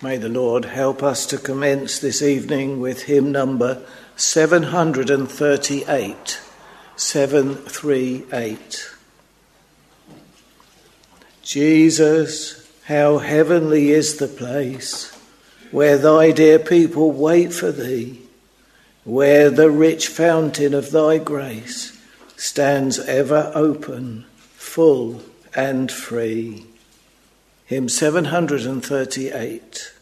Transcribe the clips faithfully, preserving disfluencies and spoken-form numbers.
May the Lord help us to commence this evening with hymn number seven thirty-eight. seven thirty-eight. Jesus, how heavenly is the place where thy dear people wait for thee, where the rich fountain of thy grace stands ever open, full and free. Hymn seven thirty-eight.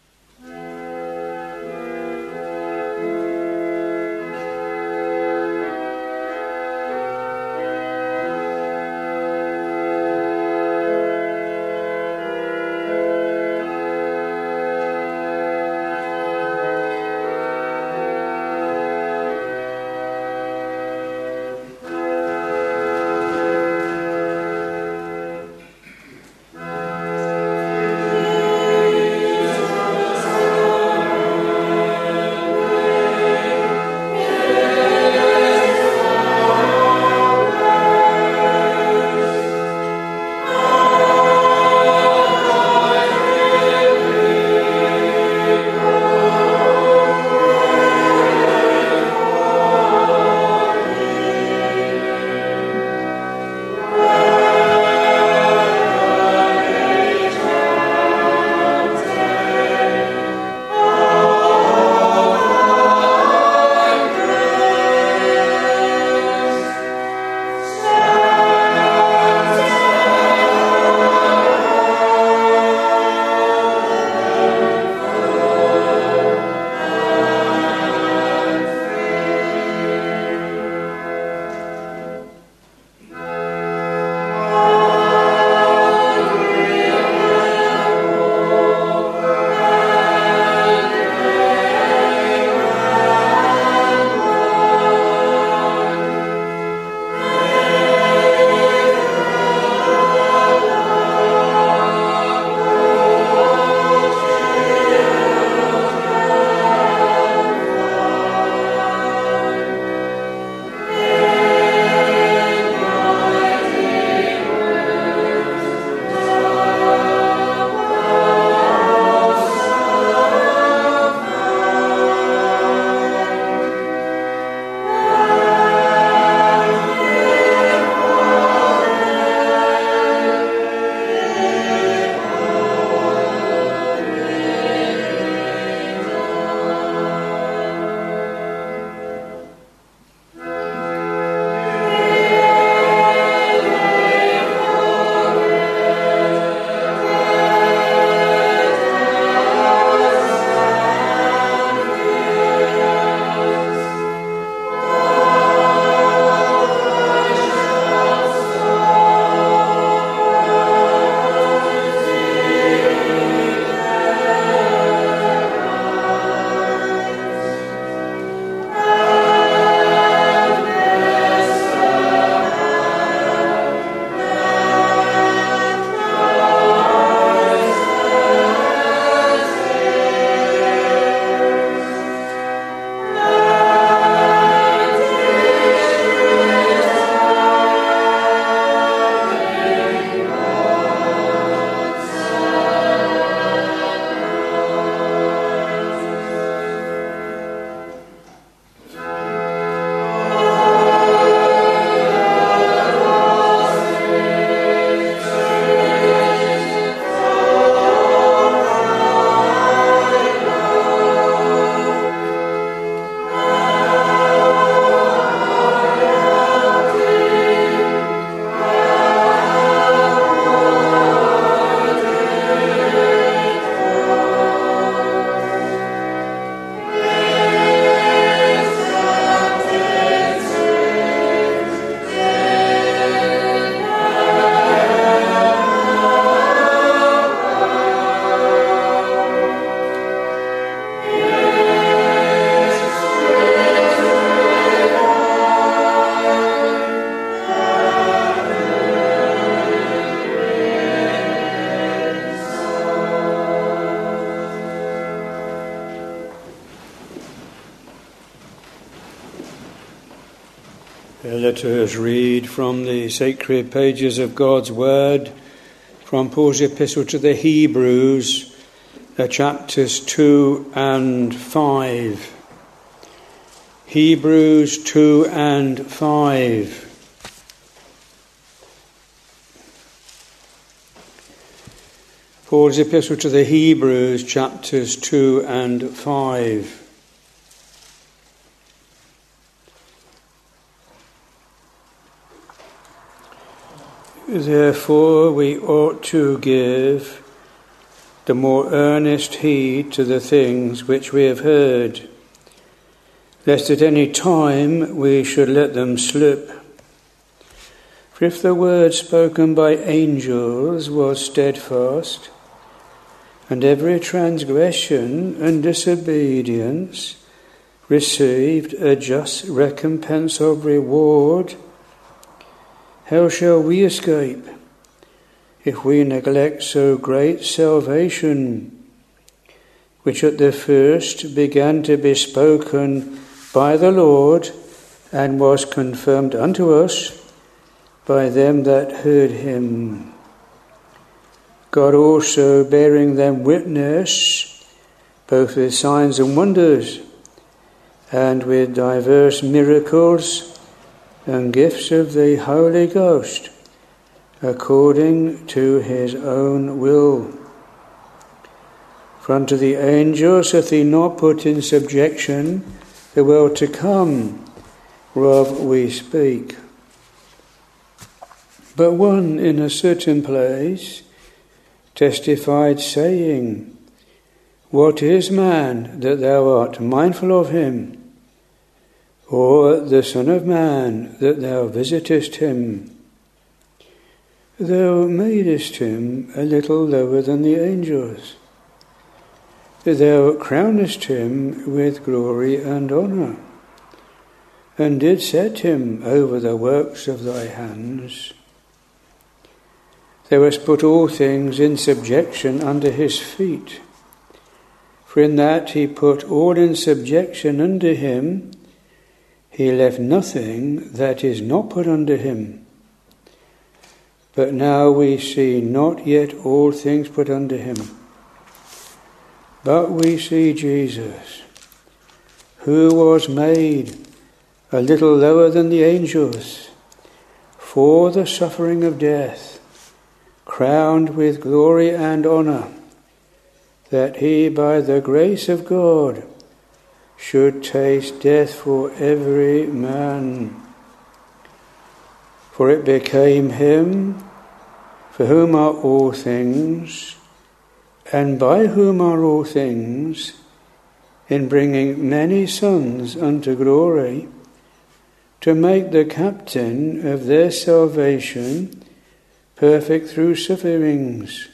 Let us read from the sacred pages of God's Word, from Paul's epistle to the Hebrews, uh, chapters two and five. Hebrews two and five. Paul's epistle to the Hebrews, chapters two and five. Therefore we ought to give the more earnest heed to the things which we have heard, lest at any time we should let them slip. For if the word spoken by angels was steadfast, and every transgression and disobedience received a just recompense of reward, how shall we escape if we neglect so great salvation, which at the first began to be spoken by the Lord, and was confirmed unto us by them that heard him? God also bearing them witness, both with signs and wonders, and with diverse miracles and gifts of the Holy Ghost, according to his own will. For unto the angels hath he not put in subjection the world to come, whereof we speak. But one in a certain place testified, saying, What is man that thou art mindful of him? Or the Son of Man that thou visitest him? Thou madest him a little lower than the angels. Thou crownest him with glory and honour, and didst set him over the works of thy hands. Thou hast put all things in subjection under his feet. For in that he put all in subjection under him, he left nothing that is not put under him. But now we see not yet all things put under him. But we see Jesus, who was made a little lower than the angels, for the suffering of death, crowned with glory and honour, that he by the grace of God should taste death for every man. For it became him, for whom are all things, and by whom are all things, in bringing many sons unto glory, to make the captain of their salvation perfect through sufferings.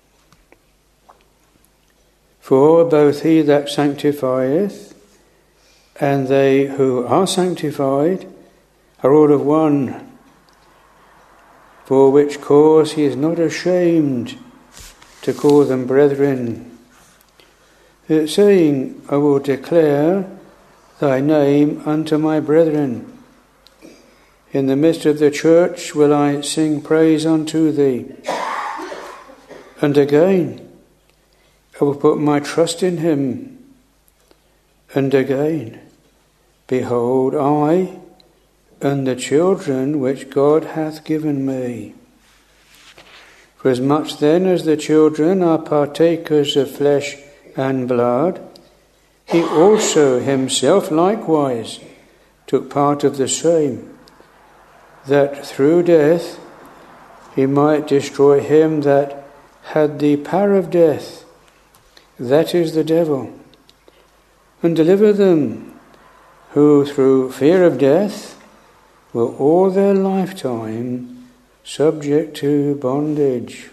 For both he that sanctifieth and they who are sanctified are all of one, for which cause he is not ashamed to call them brethren, saying, I will declare thy name unto my brethren. In the midst of the church will I sing praise unto thee. And again, I will put my trust in him. And again, behold, I and the children which God hath given me. For as much then as the children are partakers of flesh and blood, he also himself likewise took part of the same, that through death he might destroy him that had the power of death, that is the devil, and deliver them who through fear of death were all their lifetime subject to bondage.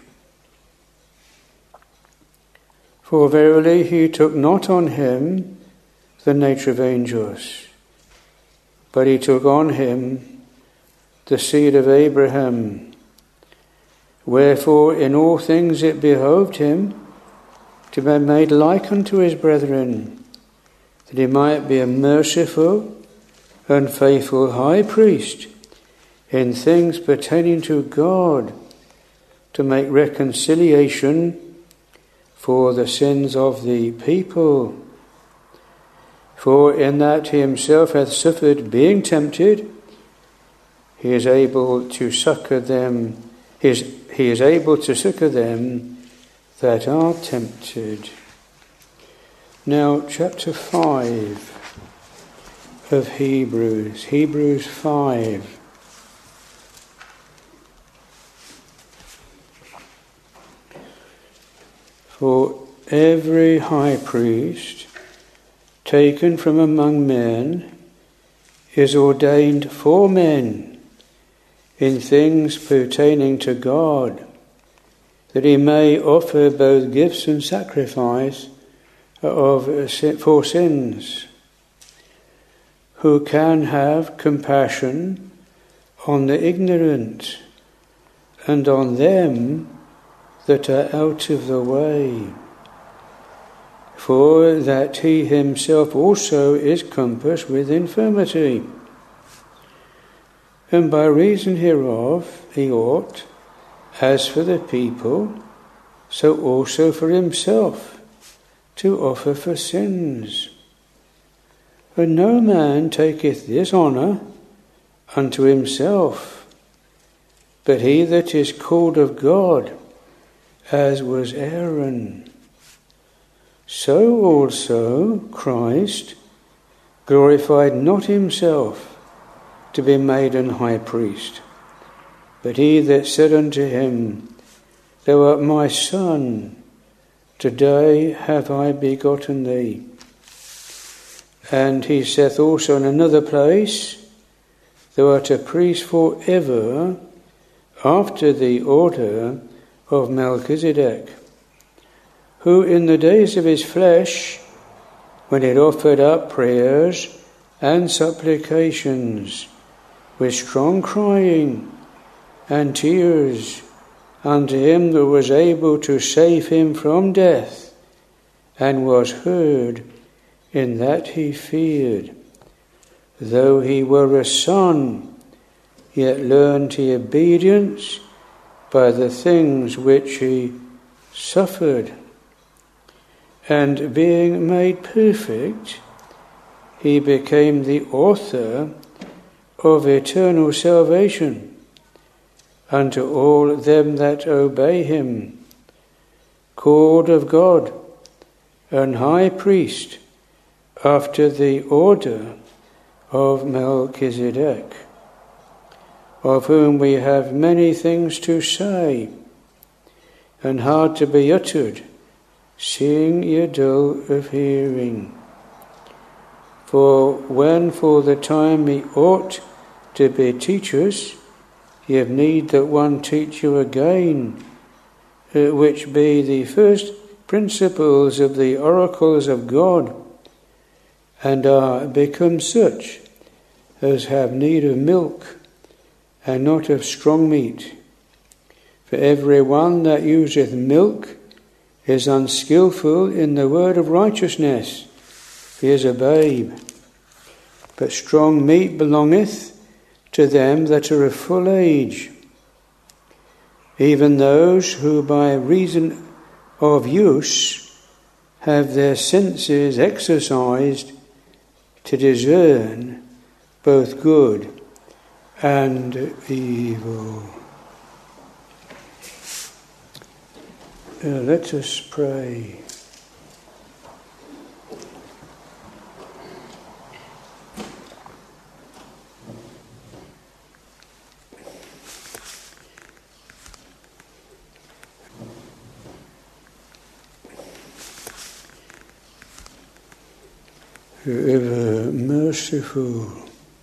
For verily he took not on him the nature of angels, but he took on him the seed of Abraham. Wherefore in all things it behoved him to be made like unto his brethren, that he might be a merciful and faithful high priest in things pertaining to God, to make reconciliation for the sins of the people. For in that he himself hath suffered being tempted, he is able to succour them, he is, he is able to succour them that are tempted. Now, chapter five of Hebrews, Hebrews five. For every high priest taken from among men is ordained for men in things pertaining to God, that he may offer both gifts and sacrifice of for sins, who can have compassion on the ignorant and on them that are out of the way, for that he himself also is compassed with infirmity. And by reason hereof he ought, as for the people, so also for himself, to offer for sins. And no man taketh this honour unto himself, but he that is called of God, as was Aaron. So also Christ glorified not himself to be made an high priest, but he that said unto him, Thou art my son, today have I begotten thee. And he saith also in another place, Thou art a priest for ever, after the order of Melchizedek, who in the days of his flesh, when he had offered up prayers and supplications, with strong crying and tears unto him that was able to save him from death, and was heard in that he feared. Though he were a son, yet learned he obedience by the things which he suffered. And being made perfect, he became the author of eternal salvation unto all them that obey him, called of God, an high priest after the order of Melchizedek, of whom we have many things to say, and hard to be uttered, seeing ye dull of hearing. For when for the time ye ought to be teachers, ye have need that one teach you again, which be the first principles of the oracles of God, and are become such as have need of milk, and not of strong meat. For every one that useth milk is unskilful in the word of righteousness, he is a babe. But strong meat belongeth to them that are of full age, even those who by reason of use have their senses exercised to discern both good and evil. Uh, let us pray. Ever merciful,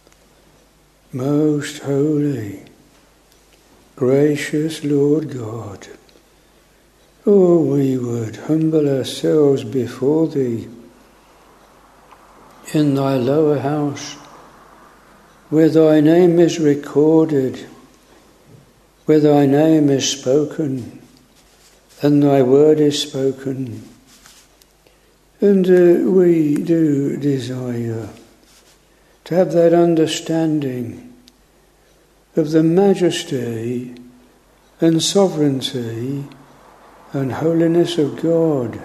most holy, gracious Lord God, oh, we would humble ourselves before Thee in Thy lower house, where Thy name is recorded, where Thy name is spoken, and Thy word is spoken. And uh, we do desire to have that understanding of the majesty and sovereignty and holiness of God,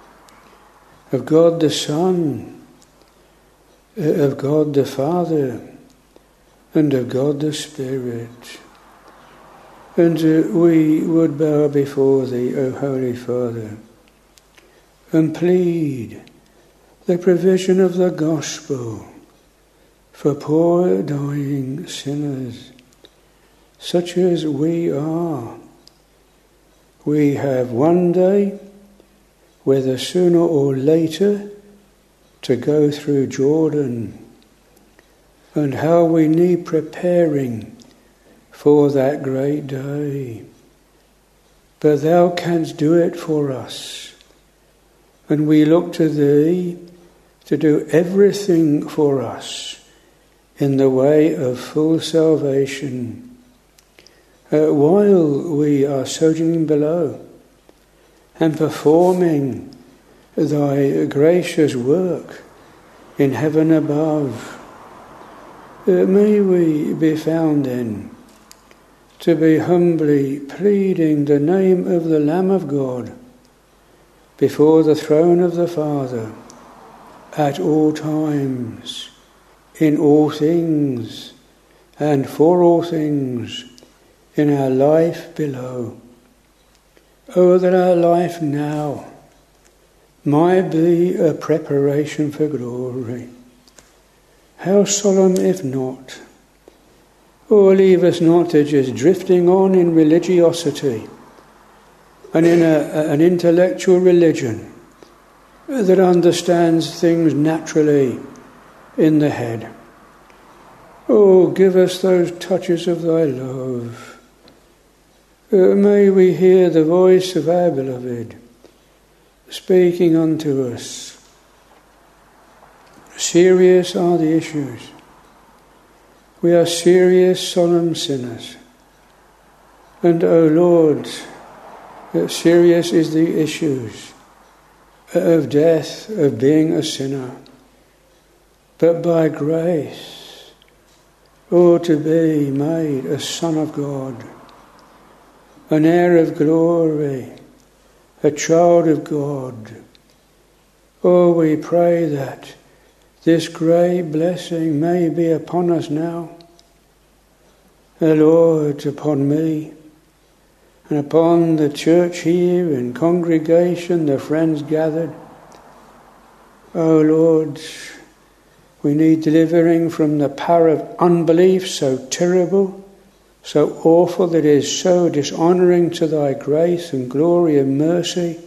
of God the Son, of God the Father, and of God the Spirit. And uh, we would bow before Thee, O Holy Father, and plead the provision of the gospel for poor dying sinners, such as we are. We have one day, whether sooner or later, to go through Jordan, and how we need preparing for that great day. But Thou canst do it for us, and we look to Thee to do everything for us in the way of full salvation, uh, while we are sojourning below and performing Thy gracious work in heaven above. Uh, may we be found then to be humbly pleading the name of the Lamb of God before the throne of the Father at all times, in all things, and for all things in our life below. Oh, that our life now might be a preparation for glory. How solemn if not. Oh, leave us not to just drifting on in religiosity and in a, an intellectual religion that understands things naturally in the head. Oh, give us those touches of Thy love. Uh, may we hear the voice of our beloved speaking unto us. Serious are the issues. We are serious, solemn sinners. And, O Lord, serious is the issues of death, of being a sinner. But by grace, oh, to be made a son of God, an heir of glory, a child of God. Oh, we pray that this great blessing may be upon us now. O Lord, upon me, and upon the church here in congregation, the friends gathered. O Lord, we need delivering from the power of unbelief so terrible, so awful, that is so dishonouring to Thy grace and glory and mercy.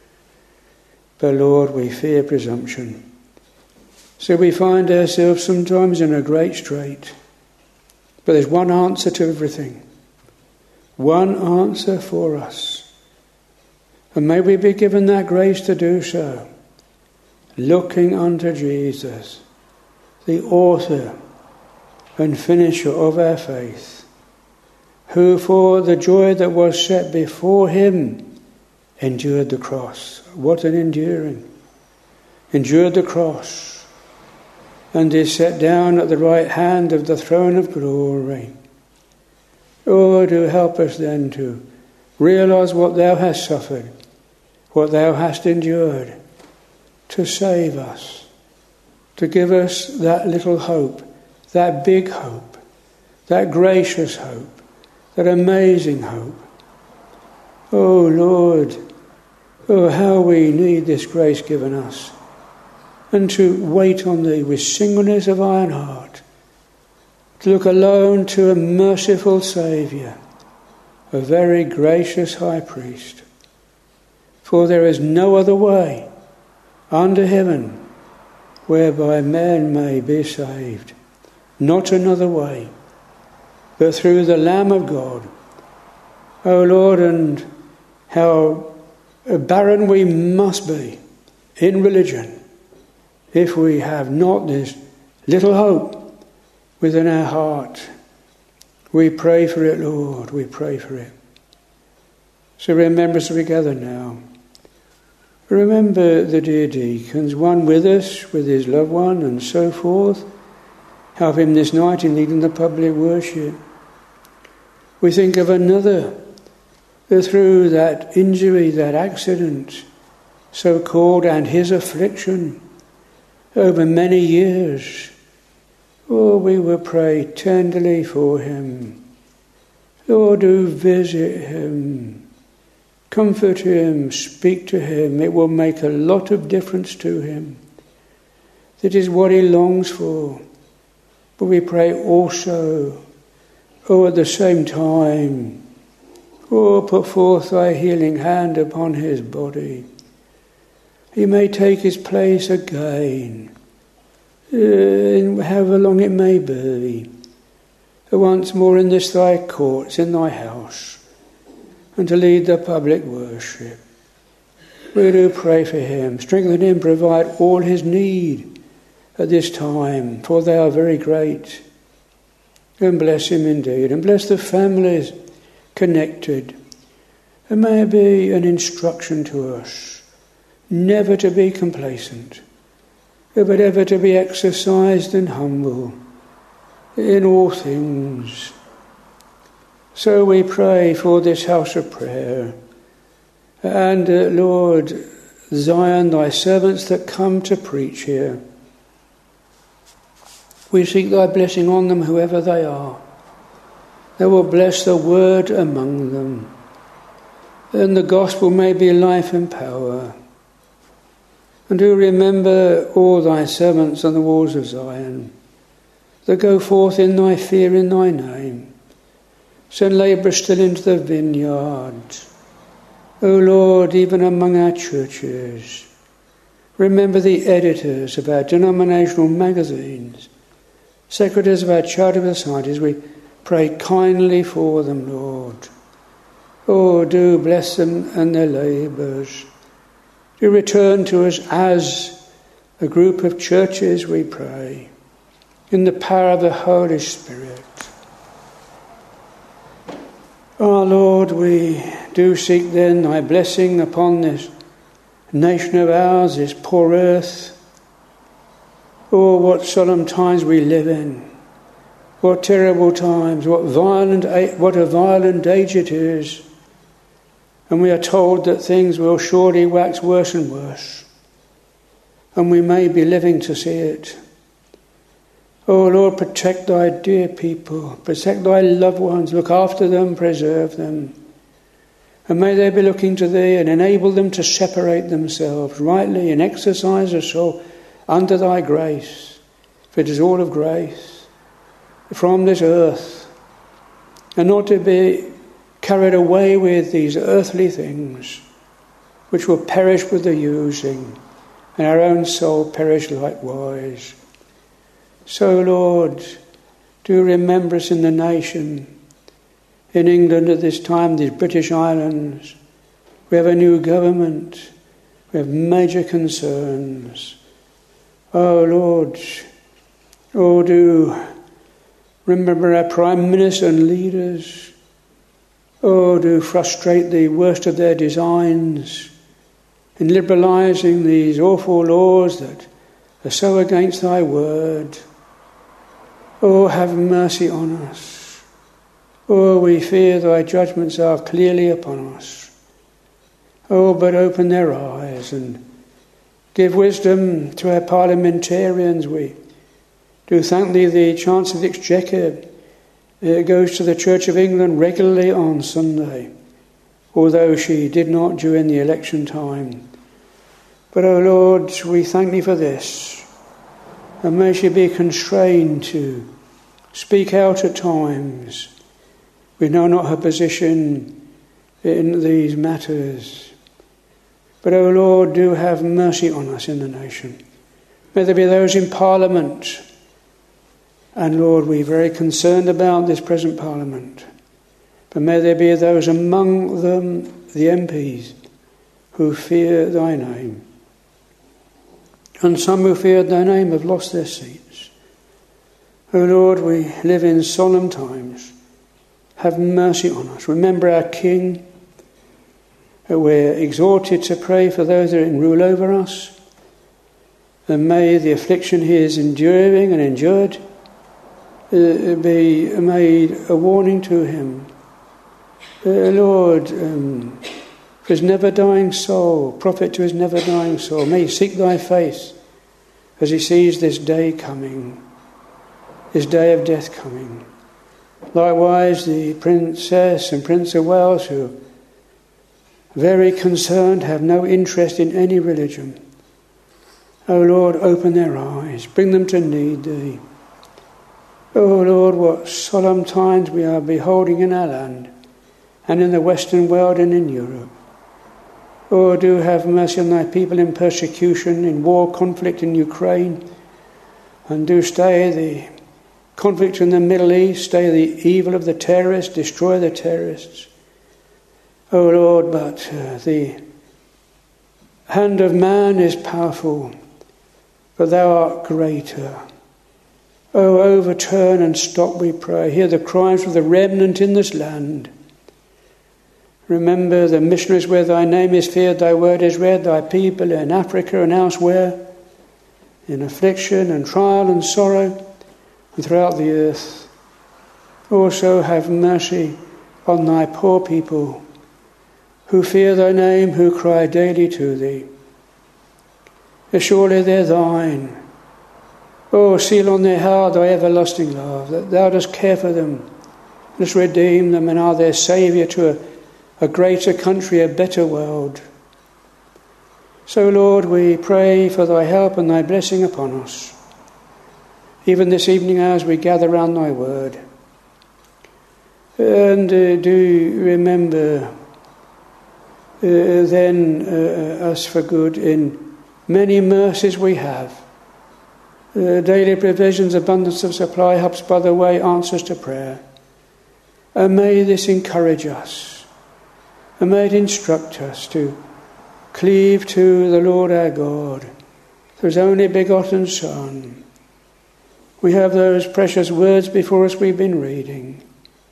But Lord, we fear presumption. So we find ourselves sometimes in a great strait. But there's one answer to everything. One answer for us. And may we be given that grace to do so. Looking unto Jesus, the author and finisher of our faith, who for the joy that was set before Him endured the cross. What an enduring. Endured the cross. And is set down at the right hand of the throne of glory. Oh, do help us then to realise what Thou hast suffered, what Thou hast endured, to save us, to give us that little hope, that big hope, that gracious hope, that amazing hope. Oh, Lord, oh, how we need this grace given us. And to wait on Thee with singleness of eye and heart, to look alone to a merciful Saviour, a very gracious High Priest. For there is no other way under heaven whereby men may be saved, not another way, but through the Lamb of God. O Lord, and how barren we must be in religion if we have not this little hope within our heart. We pray for it, Lord, we pray for it. So remember us together now. Remember the dear deacons, one with us, with his loved one, and so forth. Help him this night in leading the public worship. We think of another that through that injury, that accident, so-called, and his affliction over many years, oh, we will pray tenderly for him. Lord, do visit him, comfort him, speak to him. It will make a lot of difference to him. That is what he longs for. But we pray also, oh, at the same time, oh, put forth thy healing hand upon his body. He may take his place again, uh, however long it may be, once more in this thy courts, in thy house, and to lead the public worship. We do pray for him, strengthen him, provide all his need at this time, for they are very great. And bless him indeed, and bless the families connected. And may it be an instruction to us, never to be complacent, but ever to be exercised and humble in all things. So we pray for this house of prayer. And uh, Lord, Zion, thy servants that come to preach here, we seek thy blessing on them, whoever they are. Thou wilt bless the word among them, and the gospel may be life and power. And do remember all thy servants on the walls of Zion, that go forth in thy fear in thy name. Send labourers still into the vineyard. O Lord, even among our churches, remember the editors of our denominational magazines, secretaries of our charitable societies. We pray kindly for them, Lord. Oh, do bless them and their labours. Do return to us as a group of churches, we pray, in the power of the Holy Spirit. Our Lord, we do seek then thy blessing upon this nation of ours, this poor earth. Oh, what solemn times we live in. What terrible times, what violent, what a violent age it is. And we are told that things will surely wax worse and worse. And we may be living to see it. Oh Lord, protect thy dear people, protect thy loved ones, look after them, preserve them. And may they be looking to thee and enable them to separate themselves rightly and exercise a soul under thy grace. For it is all of grace from this earth, and not to be carried away with these earthly things which will perish with the using, and our own soul perish likewise. So, Lord, do remember us in the nation, in England at this time, these British Islands. We have a new government. We have major concerns. Oh, Lord, oh, do remember our Prime Minister and leaders. Oh, do frustrate the worst of their designs in liberalising these awful laws that are so against thy word. Oh, have mercy on us. Oh, we fear thy judgments are clearly upon us. Oh, but open their eyes and give wisdom to our parliamentarians. We do thank thee, the Chancellor of the Exchequer uh, goes to the Church of England regularly on Sunday, although she did not during the election time. But, O Lord, we thank thee for this. And may she be constrained to speak out at times. We know not her position in these matters. But, O Lord, do have mercy on us in the nation. May there be those in Parliament. And, Lord, we're very concerned about this present Parliament. But may there be those among them, the M Ps, who fear thy name. And some who feared thy name have lost their seats. O Lord, we live in solemn times. Have mercy on us. Remember our King. We're exhorted to pray for those that are in rule over us. And may the affliction he is enduring and endured uh, be made a warning to him. Uh, Lord, um, for his never-dying soul, prophet to his never-dying soul, may he seek thy face as he sees this day coming, this day of death coming. Likewise, the Princess and Prince of Wales, who are very concerned, have no interest in any religion. O Lord, open their eyes, bring them to need thee. O Lord, what solemn times we are beholding in our land, and in the Western world and in Europe. O do have mercy on thy people in persecution, in war, conflict in Ukraine, and do stay the conflict in the Middle East, stay the evil of the terrorists, destroy the terrorists. O Lord, but uh, the hand of man is powerful, but thou art greater. O overturn and stop, we pray. Hear the cries of the remnant in this land. Remember the missionaries where thy name is feared, thy word is read, thy people in Africa and elsewhere, in affliction and trial and sorrow, and throughout the earth. Also have mercy on thy poor people, who fear thy name, who cry daily to thee. For surely they're thine. Oh, seal on their heart thy everlasting love, that thou dost care for them, dost redeem them, and are their saviour to a a greater country, a better world. So, Lord, we pray for thy help and thy blessing upon us, even this evening as we gather round thy word. And uh, do remember uh, then uh, us for good in many mercies we have. Uh, daily provisions, abundance of supply, helps by the way, answers to prayer. And may this encourage us. And may it instruct us to cleave to the Lord our God, through his only begotten Son. We have those precious words before us we've been reading.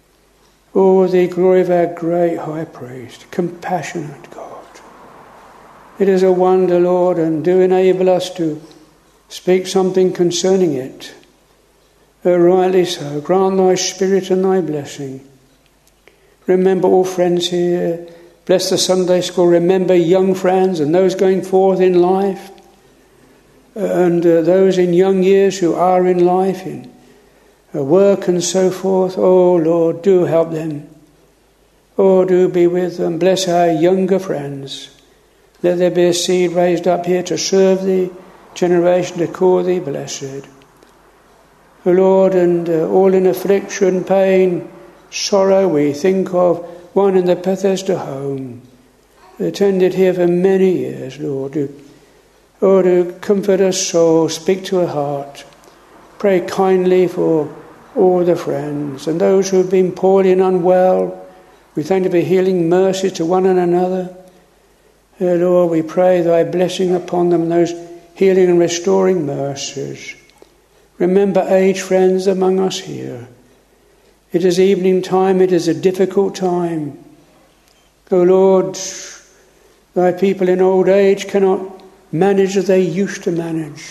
Oh, the glory of our great high priest, compassionate God. It is a wonder, Lord, and do enable us to speak something concerning it. Oh, rightly so. Grant thy spirit and thy blessing. Remember all friends here. Bless the Sunday school. Remember young friends and those going forth in life, and uh, those in young years who are in life, in uh, work and so forth. Oh, Lord, do help them. Oh, do be with them. Bless our younger friends. Let there be a seed raised up here to serve thee, generation to call thee blessed. Oh, Lord, and uh, all in affliction, pain, sorrow, we think of one in the Bethesda home, attended here for many years, Lord. Do, oh, do comfort her soul, speak to her heart. Pray kindly for all the friends and those who have been poorly and unwell. We thank you for healing mercies to one and another. Oh, Lord, we pray thy blessing upon them, those healing and restoring mercies. Remember aged friends among us here. It is evening time, it is a difficult time. O Lord, thy people in old age cannot manage as they used to manage.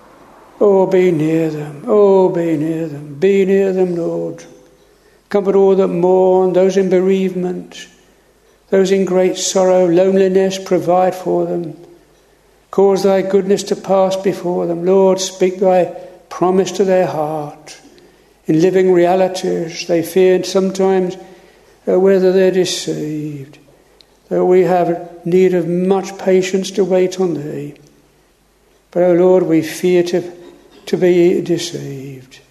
Oh, be near them, oh, be near them, be near them, Lord. Comfort all that mourn, those in bereavement, those in great sorrow, loneliness, provide for them. Cause thy goodness to pass before them. Lord, speak thy promise to their heart. In living realities, they fear sometimes uh, whether they're deceived. Though we have need of much patience to wait on thee. But, O Lord, we fear to, to be deceived.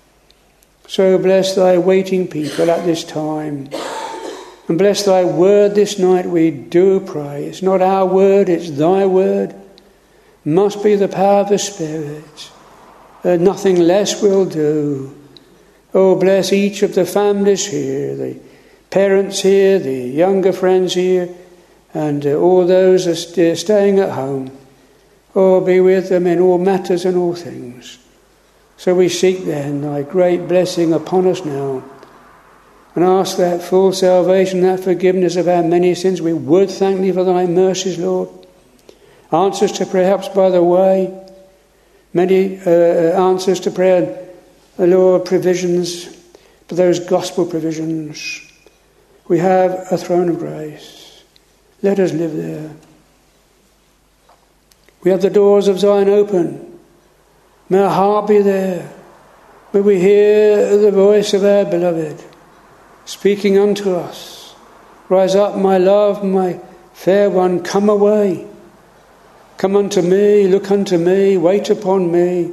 So bless thy waiting people at this time. And bless thy word this night, we do pray. It's not our word, it's thy word. Must be the power of the Spirit. Uh, nothing less will do. Oh, bless each of the families here, the parents here, the younger friends here, and uh, all those that are st- staying at home. Oh, be with them in all matters and all things. So we seek then thy great blessing upon us now, and ask that full salvation, that forgiveness of our many sins. We would thank thee for thy mercies, Lord. Answers to prayer, helps by the way. Many uh, answers to prayer, Lord, provisions, for those gospel provisions. We have a throne of grace. Let us live there. We have the doors of Zion open. May our heart be there. May we hear the voice of our beloved speaking unto us. Rise up, my love, my fair one, come away. Come unto me, look unto me, wait upon me.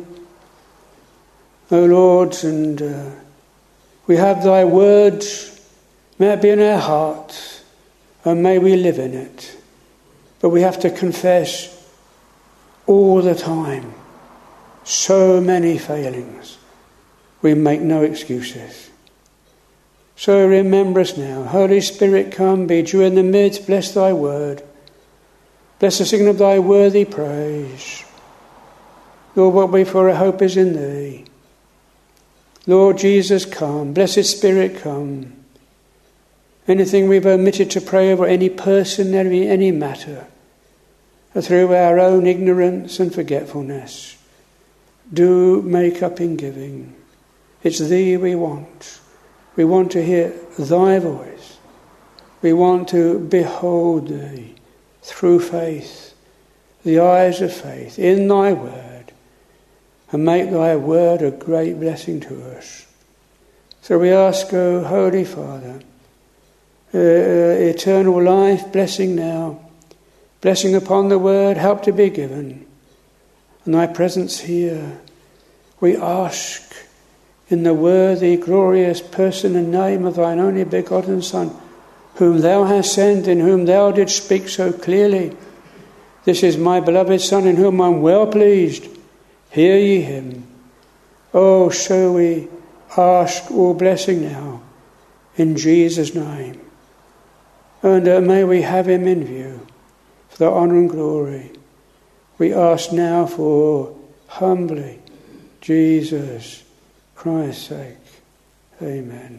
O Lord, and uh, we have thy word. May it be in our heart, and may we live in it. But we have to confess all the time. So many failings. We make no excuses. So remember us now. Holy Spirit, come, be you in the midst. Bless thy word. Bless the singing of thy worthy praise. Lord, what we for a hope is in thee. Lord Jesus, come. Blessed Spirit, come. Anything we've omitted to pray over, any person, any, any matter, through our own ignorance and forgetfulness, do make up in giving. It's thee we want. We want to hear thy voice. We want to behold thee through faith, the eyes of faith, in thy word, and make thy word a great blessing to us. So we ask, O Holy Father, uh, eternal life, blessing now, blessing upon the word, help to be given, and thy presence here. We ask in the worthy, glorious person and name of thine only begotten Son, whom thou hast sent, in whom thou didst speak so clearly. This is my beloved Son, in whom I am well pleased. Hear ye him. Oh, so we ask all blessing now, in Jesus' name. And uh, may we have him in view, for the honour and glory. We ask now for, humbly, Jesus Christ's sake. Amen.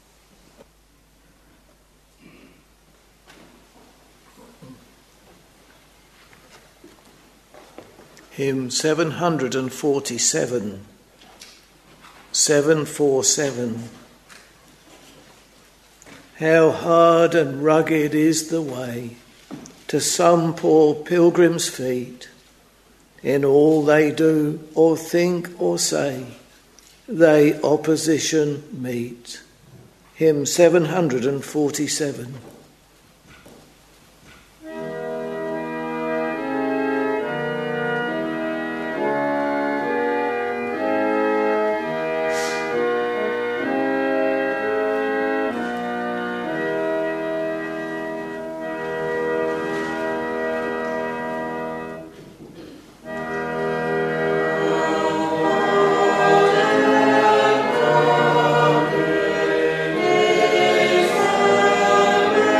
Hymn seven hundred forty-seven, seven forty-seven. How hard and rugged is the way to some poor pilgrim's feet. In all they do or think or say, they opposition meet. Hymn seven hundred forty-seven. Amen.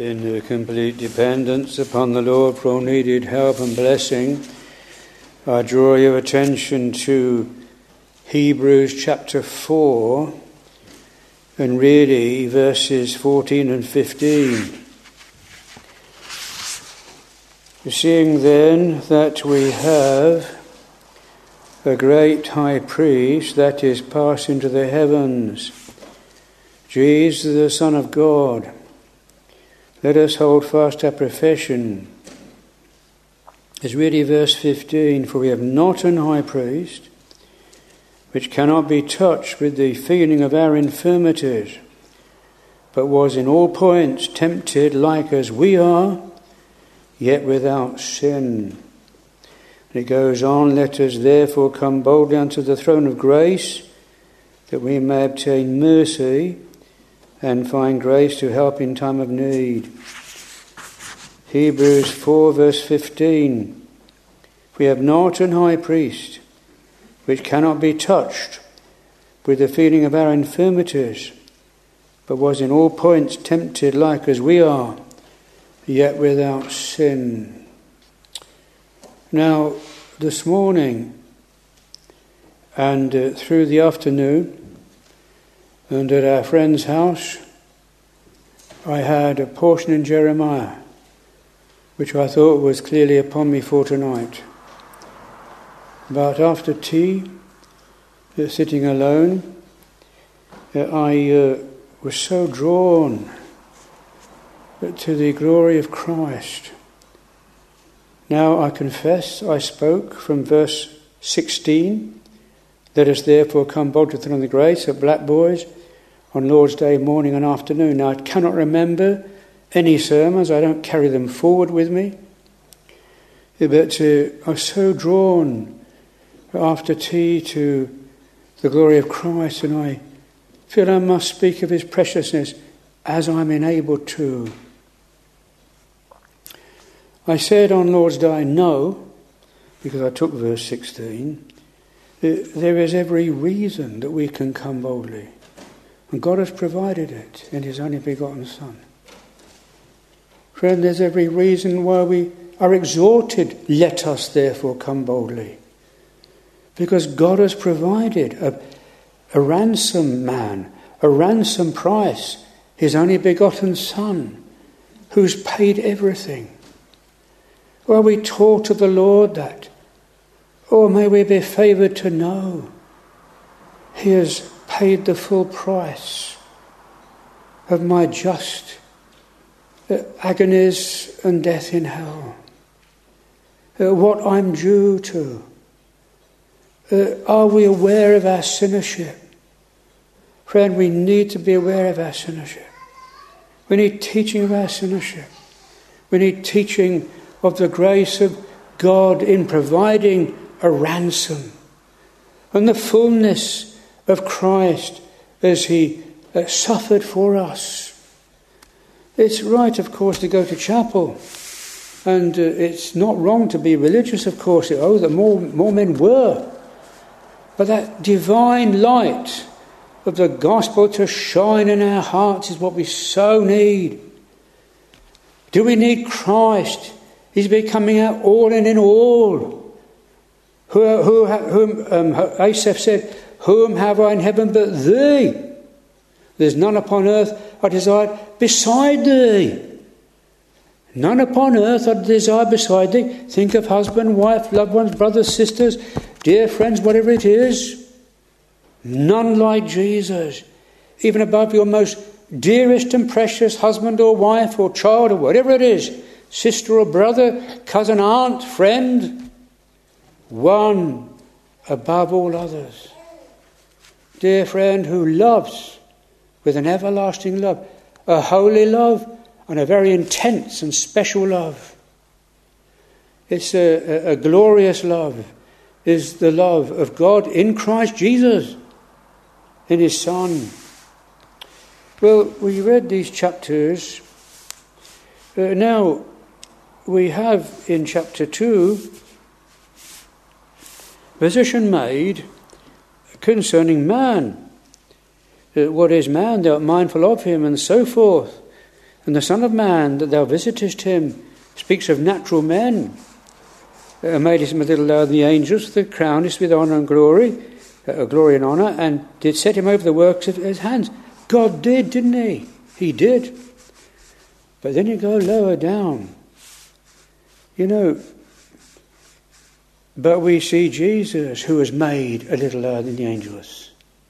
in complete dependence upon the Lord for all needed help and blessing, I draw your attention to Hebrews chapter four and really verses fourteen and fifteen. Seeing then that we have a great high priest that is passed into the heavens, Jesus the Son of God, let us hold fast our profession. It's really verse fifteen, for we have not an high priest which cannot be touched with the feeling of our infirmities, but was in all points tempted like as we are, yet without sin. And it goes on, let us therefore come boldly unto the throne of grace, that we may obtain mercy and find grace to help in time of need. Hebrews four verse fifteen. We have not an high priest which cannot be touched with the feeling of our infirmities, but was in all points tempted like as we are, yet without sin. Now, this morning and uh, through the afternoon and at our friend's house, I had a portion in Jeremiah which I thought was clearly upon me for tonight. But after tea, uh, sitting alone, uh, I uh, was so drawn to the glory of Christ. Now I confess I spoke from verse sixteen, let us therefore come boldly to the throne of grace at Black Boys on Lord's Day morning and afternoon. Now I cannot remember any sermons, I don't carry them forward with me, but uh, I was so drawn after tea to the glory of Christ, and I feel I must speak of his preciousness as I'm enabled to. I said on Lord's Day, no, because I took verse sixteen, there is every reason that we can come boldly. And God has provided it in his only begotten Son. Friend, there's every reason why we are exhorted, let us therefore come boldly. Because God has provided a, a ransom man, a ransom price, his only begotten Son, who's paid everything. Well, we taught of the Lord that, oh, may we be favoured to know he has paid the full price of my just uh, agonies and death in hell. Uh, what I'm due to. Uh, are we aware of our sinnership? Friend, we need to be aware of our sinnership. We need teaching of our sinnership. We need teaching of the grace of God in providing a ransom and the fullness of Christ as he uh, suffered for us. It's right, of course, to go to chapel, and uh, it's not wrong to be religious, of course. Oh, the more, more men were. But that divine light of the gospel to shine in our hearts is what we so need. Do we need Christ? He's becoming our all and in all. Who, who, whom um, Asaph said, whom have I in heaven but thee? There's none upon earth I desire beside thee. None upon earth I desire beside thee. Think of husband, wife, loved ones, brothers, sisters, dear friends, whatever it is. None like Jesus. Even above your most dearest and precious husband or wife or child or whatever it is. Sister or brother, cousin, aunt, friend. One above all others. Dear friend who loves with an everlasting love. A holy love and a very intense and special love. It's a, a, a glorious love. Is the love of God in Christ Jesus, in his Son. Well, we read these chapters. Uh, now, we have in chapter two position made concerning man. Uh, what is man? They are mindful of him and so forth. And the Son of Man, that thou visitest him, speaks of natural men. Uh, made him a little lower than the angels, the crown is with honour and glory, uh, glory and honour, and did set him over the works of his hands. God did, didn't he? He did. But then you go lower down. You know, but we see Jesus, who was made a little lower than the angels.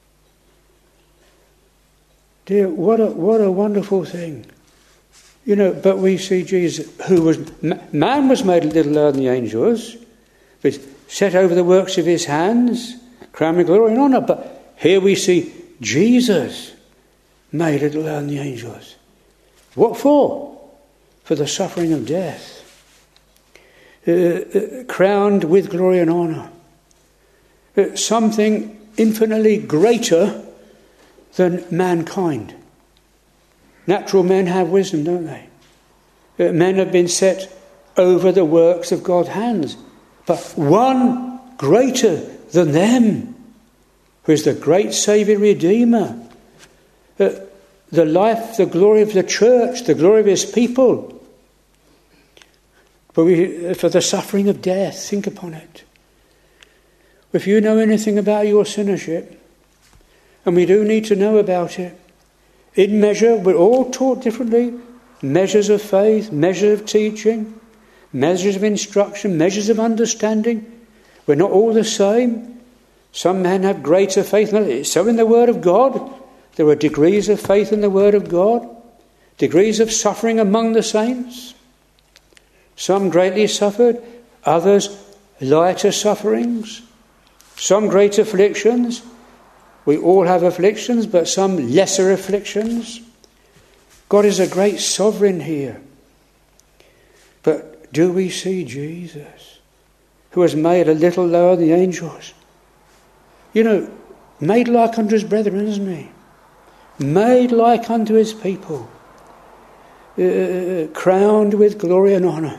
Dear, what a what a wonderful thing. You know, but we see Jesus, who was, man was made a little lower than the angels, but set over the works of his hands, crown with glory and honour. But here we see Jesus made a little lower than the angels. What for? For the suffering of death. Uh, uh, crowned with glory and honour. Uh, something infinitely greater than mankind. Natural men have wisdom, don't they? Uh, men have been set over the works of God's hands. But one greater than them, who is the great Saviour Redeemer, uh, the life, the glory of the church, the glory of his people, but we, for the suffering of death, think upon it. If you know anything about your sinnership, and we do need to know about it, in measure, we're all taught differently, measures of faith, measures of teaching, measures of instruction, measures of understanding. We're not all the same. Some men have greater faith. So in the Word of God, there are degrees of faith in the Word of God, degrees of suffering among the saints. Some greatly suffered, others lighter sufferings, some great afflictions. We all have afflictions, but some lesser afflictions. God is a great sovereign here. But do we see Jesus, who was made a little lower than the angels? You know, made like unto his brethren, isn't he? Made like unto his people. Uh, crowned with glory and honour.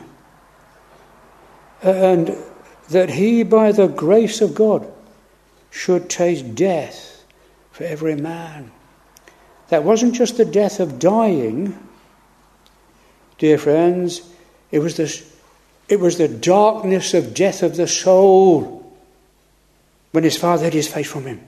And that he, by the grace of God, should taste death for every man. That wasn't just the death of dying, dear friends. It was the, it was the darkness of death of the soul when his Father hid his face from him.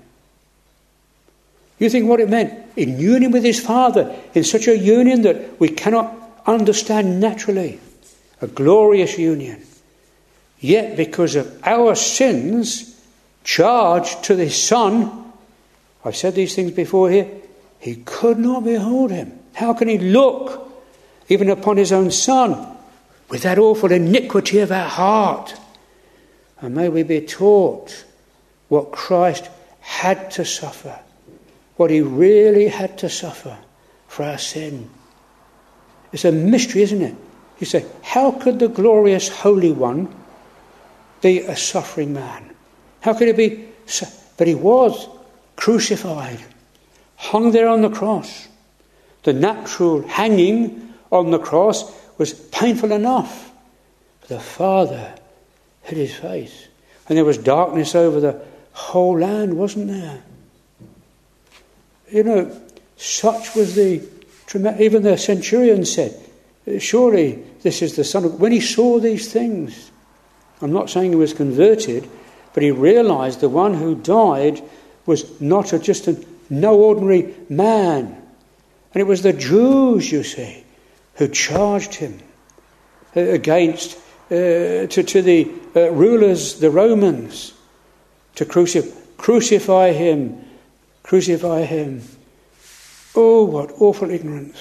You think what it meant? In union with his Father, in such a union that we cannot understand naturally. A glorious union. Yet because of our sins charged to the Son, I've said these things before here, he could not behold him. How can he look even upon his own Son with that awful iniquity of our heart? And may we be taught what Christ had to suffer, what he really had to suffer for our sin. It's a mystery, isn't it? You say, how could the glorious Holy One be a suffering man? How could he be? But he was crucified, hung there on the cross. The natural hanging on the cross was painful enough. But the Father hid his face. And there was darkness over the whole land, wasn't there? You know, such was the... Even the centurion said, surely this is the Son of... When he saw these things, I'm not saying he was converted, but he realised the one who died was not a, just a no ordinary man. And it was the Jews, you see, who charged him against, uh, to, to the uh, rulers, the Romans, to crucify, crucify him, crucify him. Oh, what awful ignorance.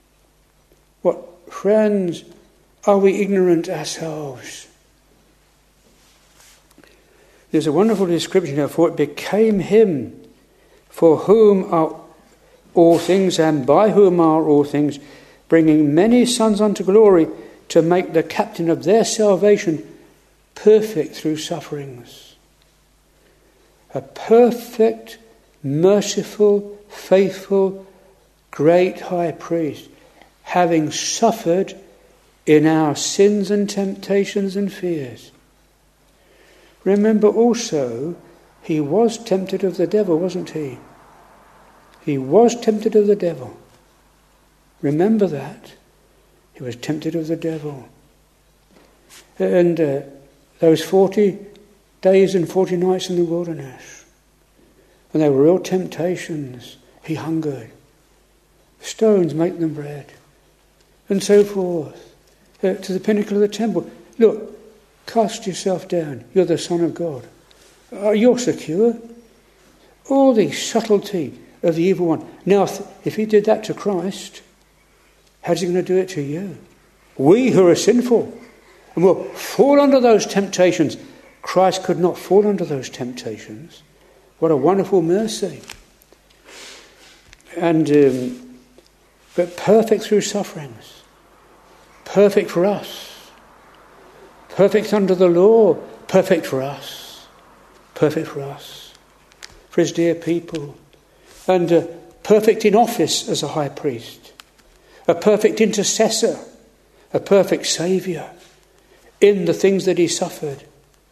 What, friends, are we ignorant ourselves? There's a wonderful description here, for it became him for whom are all things and by whom are all things, bringing many sons unto glory, to make the captain of their salvation perfect through sufferings. A perfect, merciful, faithful, great high priest, having suffered in our sins and temptations and fears. Remember also, he was tempted of the devil, wasn't he? He was tempted of the devil. Remember that. He was tempted of the devil. And uh, those forty days and forty nights in the wilderness, when they were real temptations, he hungered. Stones make them bread. And so forth. Uh, to the pinnacle of the temple. Look, cast yourself down. You're the Son of God. Uh, you're secure. All the subtlety of the evil one. Now, if he did that to Christ, how's he going to do it to you? We who are sinful and will fall under those temptations. Christ could not fall under those temptations. What a wonderful mercy. And um, but perfect through sufferings. Perfect for us. Perfect under the law. Perfect for us. Perfect for us. For his dear people. And uh, perfect in office as a high priest. A perfect intercessor. A perfect saviour. In the things that he suffered.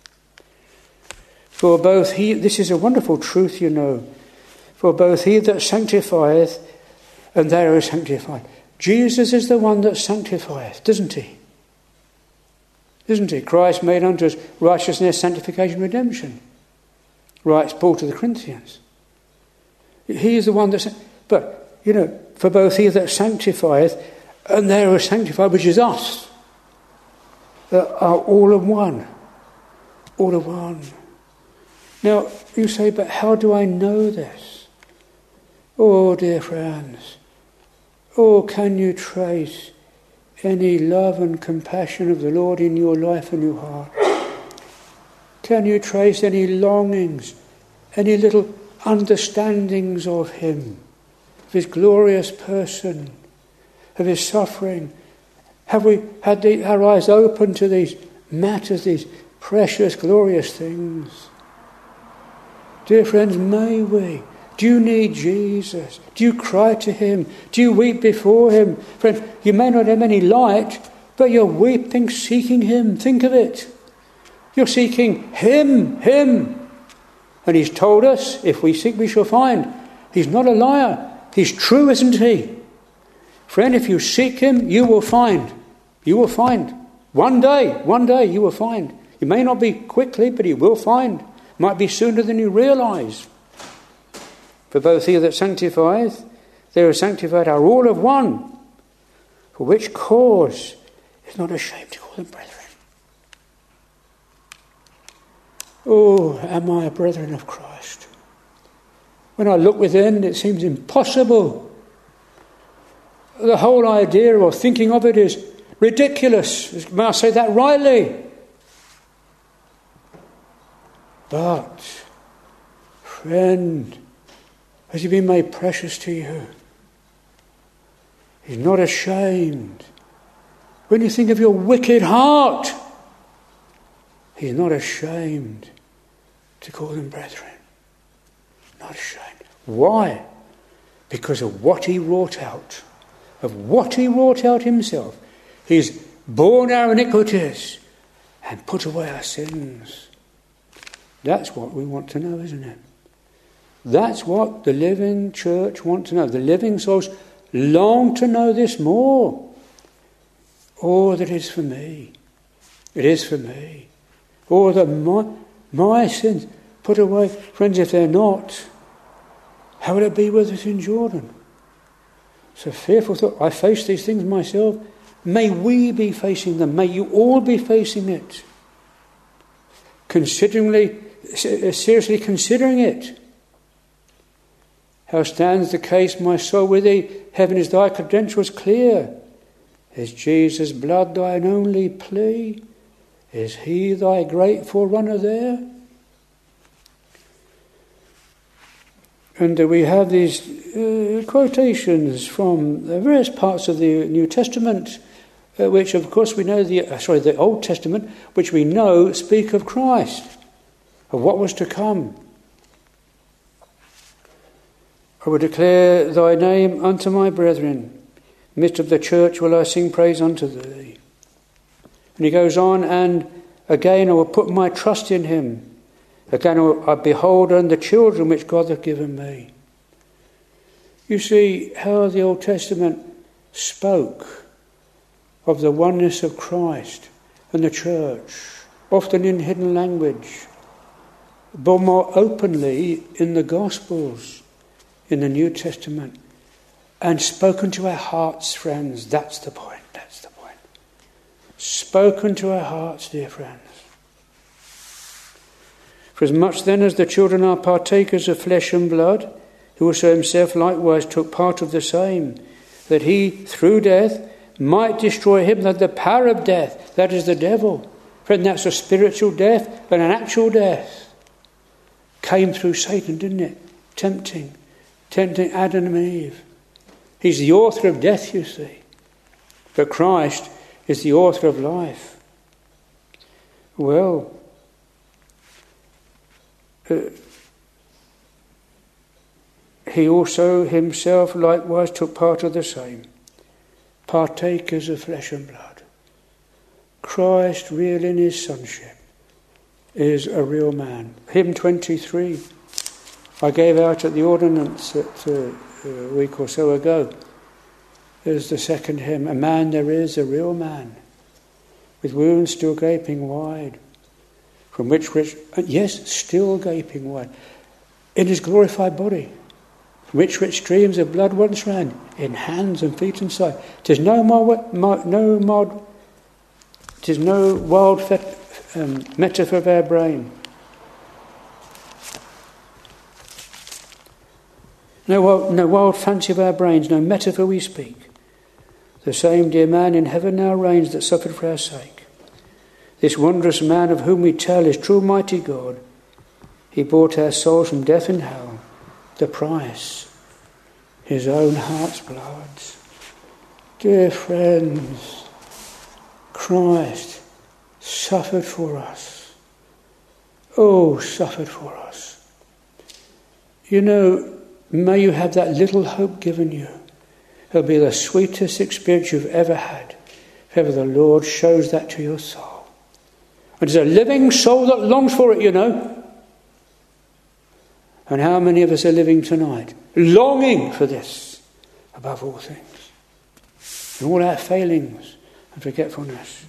For both he, this is a wonderful truth, you know. For both he that sanctifieth and they are sanctified. Jesus is the one that sanctifieth, doesn't he? Isn't he? Christ made unto us righteousness, sanctification, redemption. Writes Paul to the Corinthians. He is the one that... But, you know, for both he that sanctifieth and they are sanctified, which is us, are all of one. All of one. Now, you say, but how do I know this? Oh, dear friends. Oh, can you trace any love and compassion of the Lord in your life and your heart? Can you trace any longings, any little understandings of him, of his glorious person, of his suffering? Have we had the, our eyes open to these matters, these precious, glorious things? Dear friends, may we? Do you need Jesus? Do you cry to him? Do you weep before him? Friend, you may not have any light, but you're weeping, seeking him. Think of it. You're seeking him, him. And he's told us, if we seek, we shall find. He's not a liar. He's true, isn't he? Friend, if you seek him, you will find. You will find. One day, one day you will find. It may not be quickly, but you will find. Might be sooner than you realise. For both he that sanctifieth, they who are sanctified are all of one. For which cause is not ashamed to call them brethren. Oh, am I a brethren of Christ? When I look within, it seems impossible. The whole idea or thinking of it is ridiculous. May I say that rightly? But, friend, has he been made precious to you? He's not ashamed. When you think of your wicked heart, he's not ashamed to call them brethren. Not ashamed. Why? Because of what he wrought out. Of what he wrought out himself. He's borne our iniquities and put away our sins. That's what we want to know, isn't it? That's what the living church want to know. The living souls long to know this more. Oh, that is for me. It is for me. Oh, that my, my sins put away. Friends, if they're not, how would it be with us in Jordan? It's a fearful thought. I face these things myself. May we be facing them. May you all be facing it. Consideringly, seriously considering it. How stands the case, my soul, with thee? Heaven is thy credentials clear. Is Jesus' blood thine only plea? Is he thy great forerunner there? And uh, we have these uh, quotations from the various parts of the New Testament, uh, which of course we know, the uh, sorry, the Old Testament, which we know speak of Christ, of what was to come. I will declare thy name unto my brethren. Midst of the church will I sing praise unto thee. And he goes on, and again I will put my trust in him. Again I will behold on the children which God hath given me. You see how the Old Testament spoke of the oneness of Christ and the church, often in hidden language, but more openly in the Gospels, in the New Testament, and spoken to our hearts, friends. That's the point, that's the point. Spoken to our hearts, dear friends. For as much then as the children are partakers of flesh and blood, he also himself likewise took part of the same, that he, through death, might destroy him that had the power of death, that is the devil. Friend, that's a spiritual death, but an actual death. Came through Satan, didn't it? Tempting, tempting Adam and Eve. He's the author of death, you see. But Christ is the author of life. Well, uh, he also himself likewise took part of the same, partakers of flesh and blood. Christ, real in his sonship, is a real man. Hymn twenty-three, I gave out at the ordinance at, uh, a week or so ago. There's the second hymn. A man there is, a real man, with wounds still gaping wide, from which, which yes, still gaping wide, in his glorified body, from which rich streams of blood once ran, in hands and feet and side. 'Tis no more, no more, 'tis no wild fet, um, metaphor of our brain. No, no wild fancy of our brains, no metaphor we speak. The same dear man in heaven now reigns that suffered for our sake. This wondrous man of whom we tell is true mighty God. He bought our souls from death and hell, the price, his own heart's blood. Dear friends, Christ suffered for us. Oh, suffered for us. You know, may you have that little hope given you. It'll be the sweetest experience you've ever had, if ever the Lord shows that to your soul. And there's a living soul that longs for it, you know. And how many of us are living tonight, longing for this above all things, and all our failings and forgetfulness.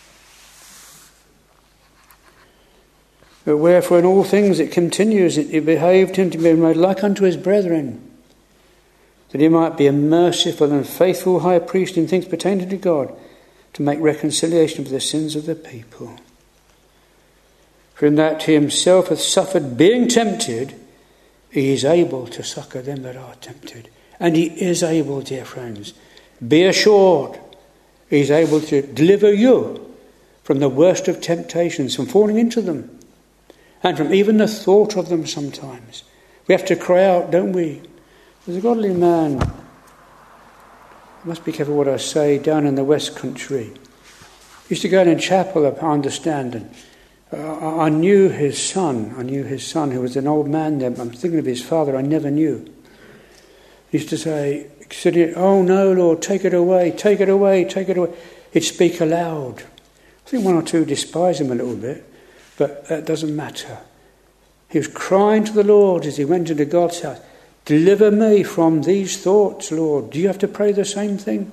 But wherefore in all things it continues, it, it behaved him to be made like unto his brethren, that he might be a merciful and faithful high priest in things pertaining to God, to make reconciliation for the sins of the people. For in that he himself hath suffered being tempted, he is able to succour them that are tempted. And he is able, dear friends. Be assured, he is able to deliver you from the worst of temptations, from falling into them, and from even the thought of them sometimes. We have to cry out, don't we? There's a godly man, I must be careful what I say, down in the West Country. He used to go in chapel, I understand, and uh, I knew his son. I knew his son, who was an old man then. I'm thinking of his father, I never knew. He used to say, oh no, Lord, take it away, take it away, take it away. He'd speak aloud. I think one or two despise him a little bit, but that doesn't matter. He was crying to the Lord as he went into God's house, deliver me from these thoughts, Lord. Do you have to pray the same thing?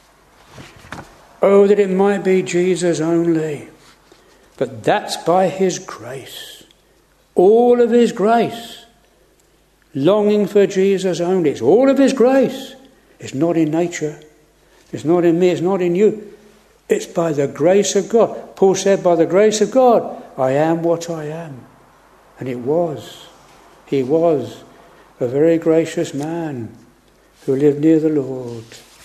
Oh, that it might be Jesus only. But that's by his grace. All of his grace. Longing for Jesus only. It's all of his grace. It's not in nature. It's not in me. It's not in you. It's by the grace of God. Paul said, by the grace of God, I am what I am. And it was. He was a very gracious man who lived near the Lord.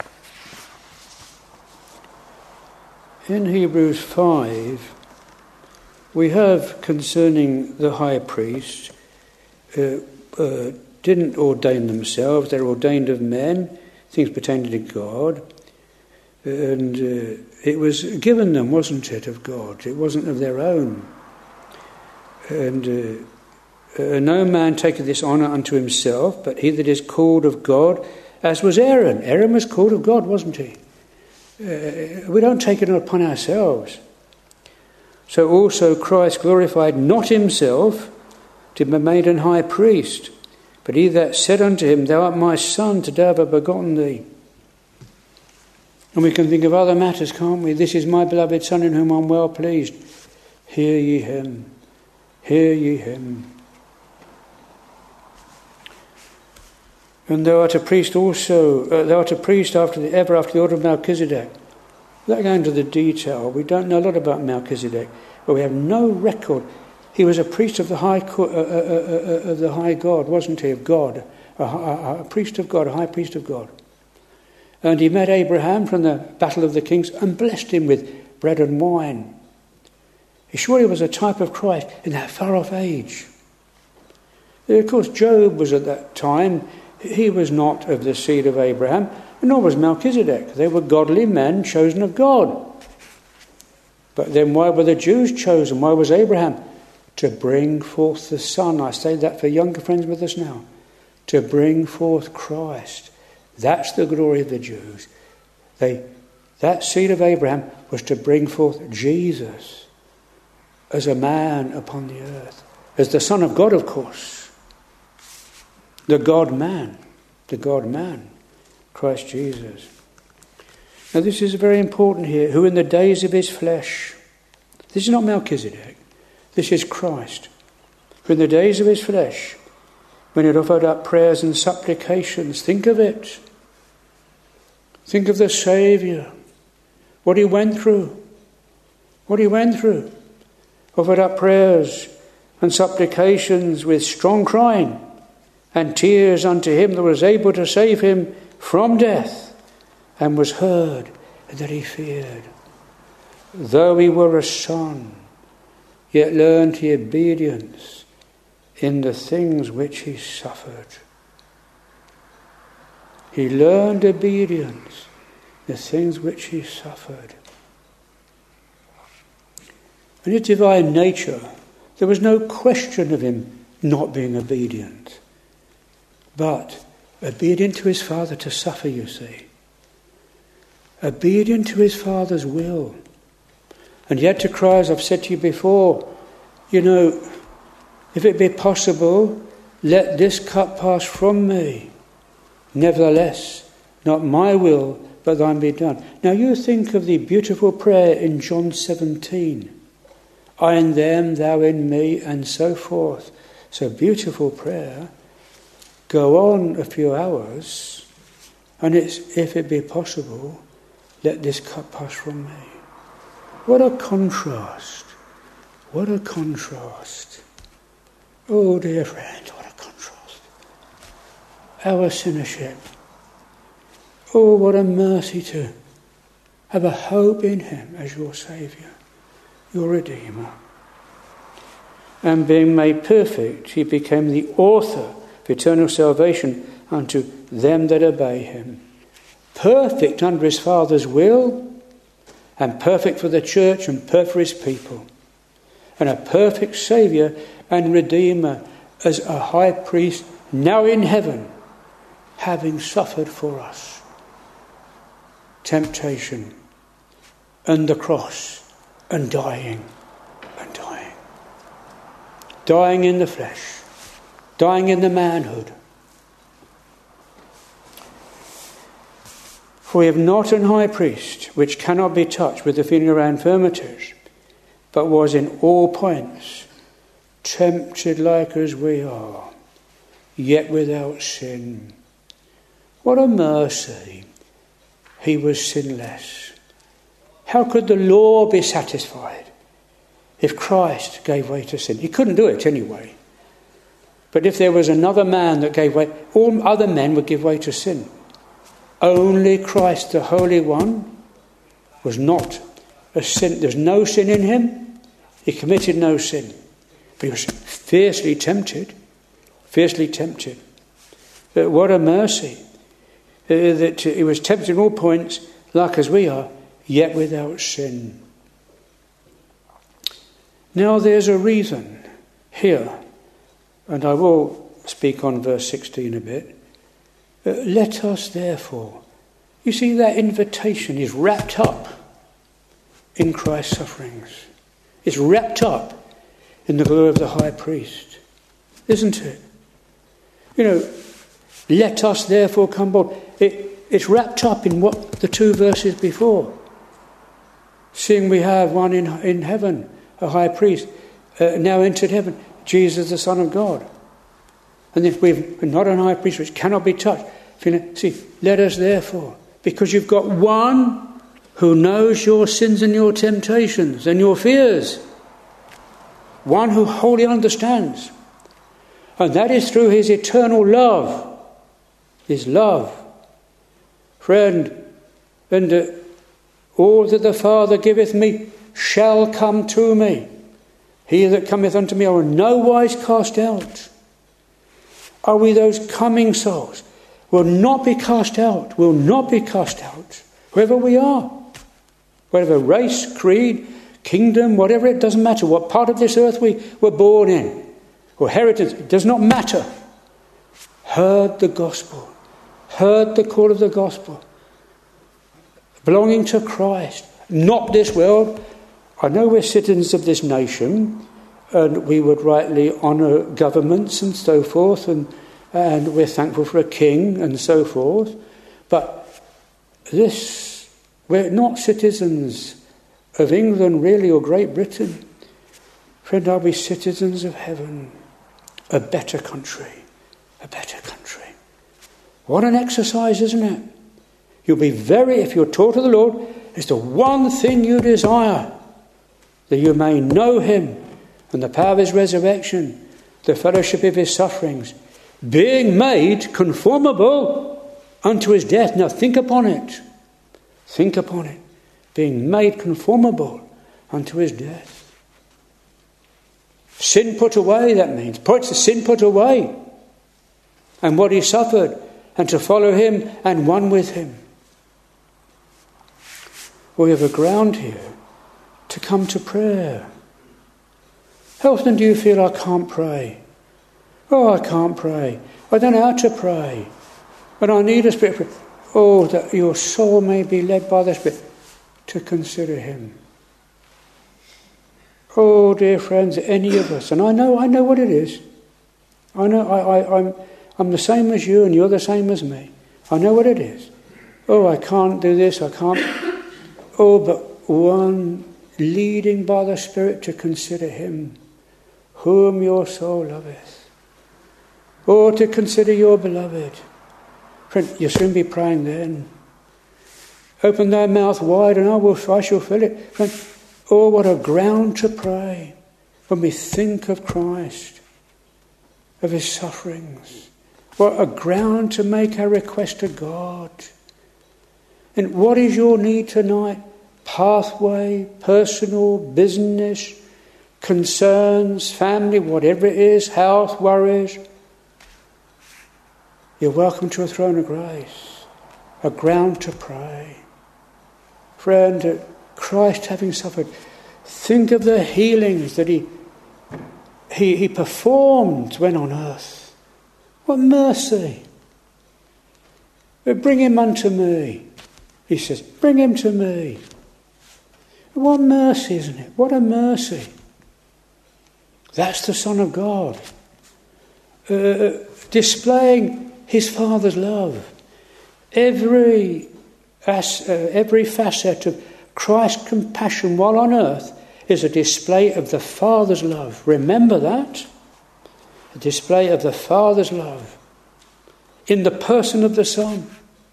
In Hebrews five, we have concerning the high priest, uh, uh, didn't ordain themselves, they're ordained of men, things pertaining to God. And uh, it was given them, wasn't it, of God? It wasn't of their own. And uh, uh, no man taketh this honour unto himself, but he that is called of God, as was Aaron. Aaron was called of God, wasn't he? Uh, we don't take it upon ourselves. So also Christ glorified not himself to be made an high priest, but he that said unto him, thou art my son, today have I begotten thee. And we can think of other matters, can't we? This is my beloved Son in whom I'm well pleased. Hear ye him. Hear ye him. And thou art a priest also, uh, thou art a priest after the, ever after the order of Melchizedek. Without going into the detail, we don't know a lot about Melchizedek, but we have no record. He was a priest of the high uh, uh, uh, uh, of the high God, wasn't he? Of God, a, a, a priest of God, a high priest of God. And he met Abraham from the battle of the kings and blessed him with bread and wine. He surely was a type of Christ in that far-off age. Of course, Job was at that time. He was not of the seed of Abraham, nor was Melchizedek. They were godly men chosen of God. But then why were the Jews chosen? Why was Abraham? To bring forth the Son. I say that for younger friends with us now. To bring forth Christ. That's the glory of the Jews. They, that seed of Abraham was to bring forth Jesus as a man upon the earth. As the Son of God, of course. The God-man. The God-man. Christ Jesus. Now this is very important here. Who in the days of his flesh. This is not Melchizedek. This is Christ. Who in the days of his flesh, when he had offered up prayers and supplications. Think of it. Think of the Saviour. What he went through. What he went through. Offered up prayers and supplications with strong crying and tears unto him that was able to save him from death, and was heard, and that he feared. Though he were a son, yet learned he obedience in the things which he suffered. He learned obedience, the things which he suffered. In his divine nature, there was no question of him not being obedient. But obedient to his Father to suffer, you see. Obedient to his Father's will. And yet to cry, as I've said to you before, you know, if it be possible, let this cup pass from me. Nevertheless, not my will, but thine be done. Now you think of the beautiful prayer in John seventeen. I in them, thou in me, and so forth. So beautiful prayer. Go on a few hours, and it's, if it be possible, let this cup pass from me. What a contrast. What a contrast. Oh, dear friend, what a contrast. Our sinnership. Oh, what a mercy to have a hope in him as your Saviour, your Redeemer. And being made perfect, he became the author of eternal salvation unto them that obey him. Perfect under his Father's will, and perfect for the church, and perfect for his people. And a perfect Saviour and Redeemer as a high priest now in heaven, having suffered for us temptation and the cross and dying and dying. Dying in the flesh. Dying in the manhood. For we have not an high priest which cannot be touched with the feeling of our infirmities, but was in all points tempted like as we are, yet without sin. What a mercy. He was sinless. How could the law be satisfied if Christ gave way to sin? He couldn't do it anyway. But if there was another man that gave way, all other men would give way to sin. Only Christ, the Holy One, was not a sin. There's no sin in him. He committed no sin. But he was fiercely tempted. Fiercely tempted. But what a mercy. Uh, that he was tempted in all points, like as we are, yet without sin. Now there's a reason here. And I will speak on verse sixteen a bit. Uh, let us therefore. You see, that invitation is wrapped up in Christ's sufferings. It's wrapped up in the glory of the high priest. Isn't it? You know, let us therefore come bold. It, It's wrapped up in what the two verses before. Seeing we have one in, in heaven, a high priest, uh, now entered heaven, Jesus the Son of God. And if we've not an high priest which cannot be touched, see, let us therefore, because you've got one who knows your sins and your temptations and your fears, one who wholly understands, and that is through his eternal love, his love. Friend, and uh, all that the Father giveth me shall come to me. He that cometh unto me I will in no wise cast out. Are we those coming souls? Will not be cast out, will not be cast out, whoever we are. Whatever race, creed, kingdom, whatever, it doesn't matter what part of this earth we were born in, or heritage, it does not matter. Heard the gospel, heard the call of the gospel, belonging to Christ, not this world. I know we're citizens of this nation, and we would rightly honour governments and so forth, and, and we're thankful for a king and so forth. But this, we're not citizens of England really, or Great Britain. Friend, are we citizens of heaven? A better country, a better country. What an exercise, isn't it? You'll be very, if you're taught of the Lord, it's the one thing you desire, that you may know him and the power of his resurrection, the fellowship of his sufferings, being made conformable unto his death. Now think upon it. Think upon it. Being made conformable unto his death. Sin put away, that means. Puts the sin put away. And what he suffered. And to follow him and one with him. We have a ground here to come to prayer. How often do you feel, I can't pray? Oh, I can't pray. I don't know how to pray. But I need a Spirit. Oh, that your soul may be led by the Spirit to consider him. Oh, dear friends, any of us, and I know, I know what it is. I know, I, I, I'm, I'm the same as you, and you're the same as me. I know what it is. Oh, I can't do this. I can't. Oh, but one leading by the Spirit to consider him, whom your soul loveth. Or to consider your beloved. Friend, you'll soon be praying then. Open thy mouth wide and I will, I shall fill it. Friend, oh, what a ground to pray when we think of Christ, of his sufferings. What a ground to make our request to God. And what is your need tonight? Pathway, personal, business, concerns, family, whatever it is, health, worries. You're welcome to a throne of grace, a ground to pray. Friend, Christ having suffered, think of the healings that he, he, he performed when on earth. What mercy. Bring him unto me. He says, bring him to me. What mercy, isn't it? What a mercy. That's the Son of God. Uh, displaying his Father's love. Every, as, uh, every facet of Christ's compassion while on earth is a display of the Father's love. Remember that. A display of the Father's love in the person of the Son.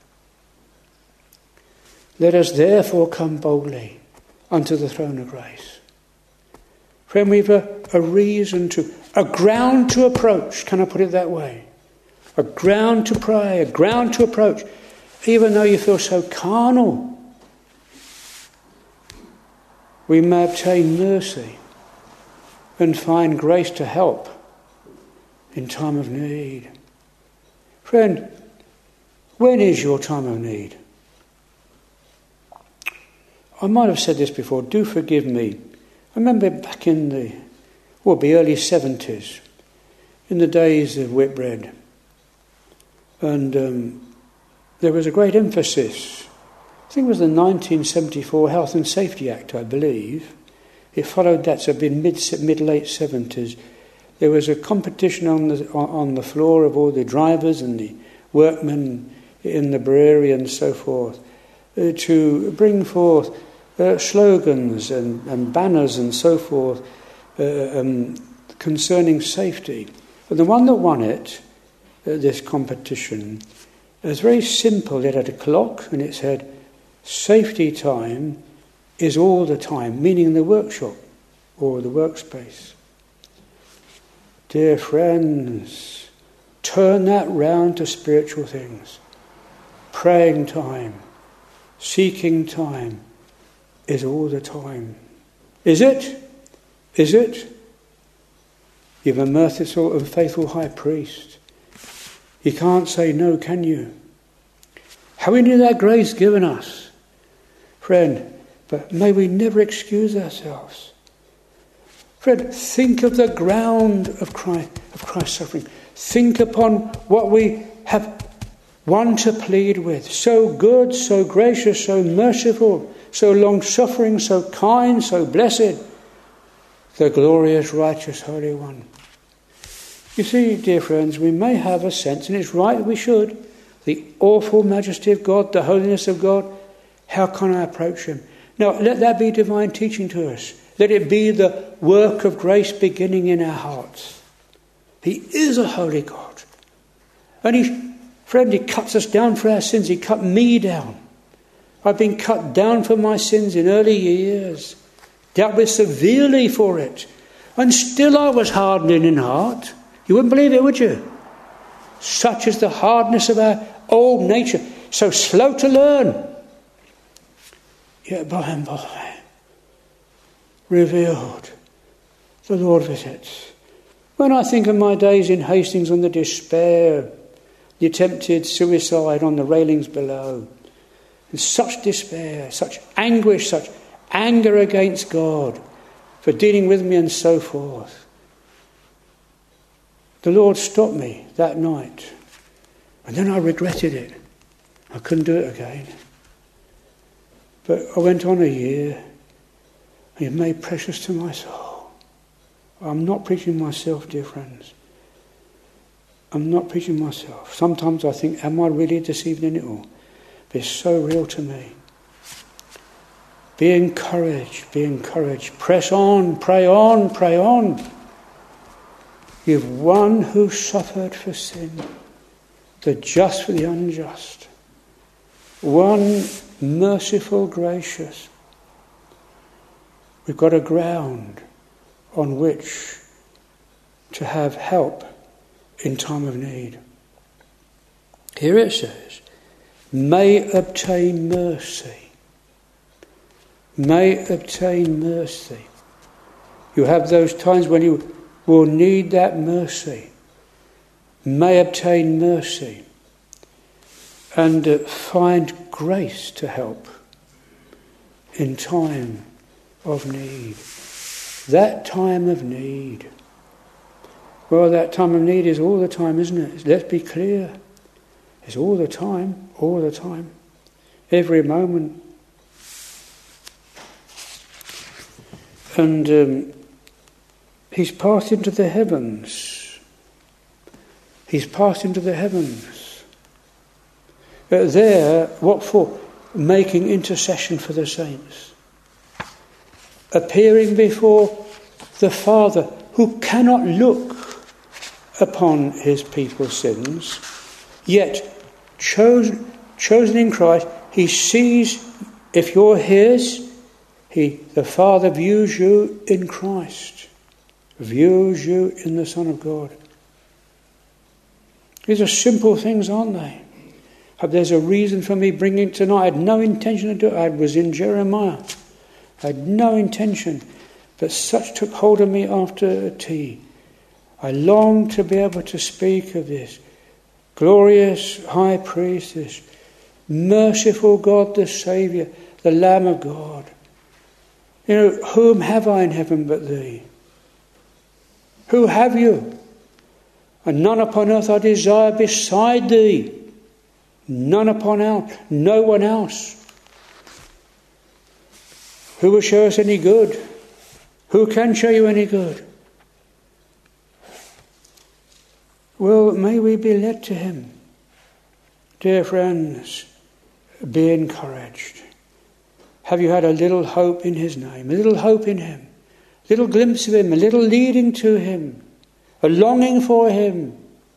Let us therefore come boldly unto the throne of grace. Friend, we've a, a reason to, a ground to approach, can I put it that way? A ground to pray, a ground to approach, even though you feel so carnal. We may obtain mercy and find grace to help in time of need. Friend, when is your time of need? I might have said this before, do forgive me. I remember back in the, well, the early seventies, in the days of Whitbread, and um, there was a great emphasis. I think it was the nineteen seventy-four Health and Safety Act, I believe. It followed that, so it'd been mid, mid-late seventies. There was a competition on the on the floor of all the drivers and the workmen in the brewery and so forth, uh, to bring forth uh, slogans and, and banners and so forth uh, um, concerning safety. But the one that won it, uh, this competition, was very simple. It had a clock and it said, safety time is all the time, meaning the workshop or the workspace. Dear friends, turn that round to spiritual things. Praying time, seeking time is all the time. Is it? Is it? You have a merciful and faithful high priest. You can't say no, can you? How we need that grace given us. Friend, but may we never excuse ourselves. Friend, think of the ground of Christ, of Christ's suffering. Think upon what we have one to plead with. So good, so gracious, so merciful, so long-suffering, so kind, so blessed. The glorious, righteous, Holy One. You see, dear friends, we may have a sense, and it's right we should, the awful majesty of God, the holiness of God. How can I approach Him? Now, let that be divine teaching to us. Let it be the work of grace beginning in our hearts. He is a holy God. And He, friend, He cuts us down for our sins. He cut me down. I've been cut down for my sins in early years. Dealt with severely for it. And still I was hardened in heart. You wouldn't believe it, would you? Such is the hardness of our old nature. So slow to learn. Yet by and by, revealed, the Lord visits. When I think of my days in Hastings and the despair, the attempted suicide on the railings below, and such despair, such anguish, such anger against God for dealing with me and so forth. The Lord stopped me that night, and then I regretted it. I couldn't do it again. But I went on a year, and He made precious to my soul. I'm not preaching myself, dear friends. I'm not preaching myself. Sometimes I think, am I really deceived in it all? But it's so real to me. Be encouraged, be encouraged. Press on, pray on, pray on. You've one who suffered for sin, the just for the unjust. One merciful, gracious. We've got a ground on which to have help in time of need. Here it says, may obtain mercy. May obtain mercy. You have those times when you will need that mercy. May obtain mercy. And uh, find grace to help in time of need. That time of need. Well, that time of need is all the time, isn't it? Let's be clear. It's all the time, all the time. Every moment. And um, He's passed into the heavens. He's passed into the heavens. Uh, there, what for? Making intercession for the saints. Appearing before the Father, who cannot look upon His people's sins, yet chosen, chosen in Christ, He sees, if you're His, He, the Father views you in Christ, views you in the Son of God. These are simple things, aren't they? There's a reason for me bringing it tonight. I had no intention to do it. I was in Jeremiah. I had no intention. But such took hold of me after tea. I long to be able to speak of this glorious high priest, this merciful God, the Saviour, the Lamb of God. You know, whom have I in heaven but Thee? Who have You? And none upon earth I desire beside Thee. None upon earth, no one else. Who will show us any good? Who can show you any good? Well, may we be led to Him. Dear friends, be encouraged. Have you had a little hope in his name, a little hope in him, a little glimpse of him, a little leading to him, a longing for him?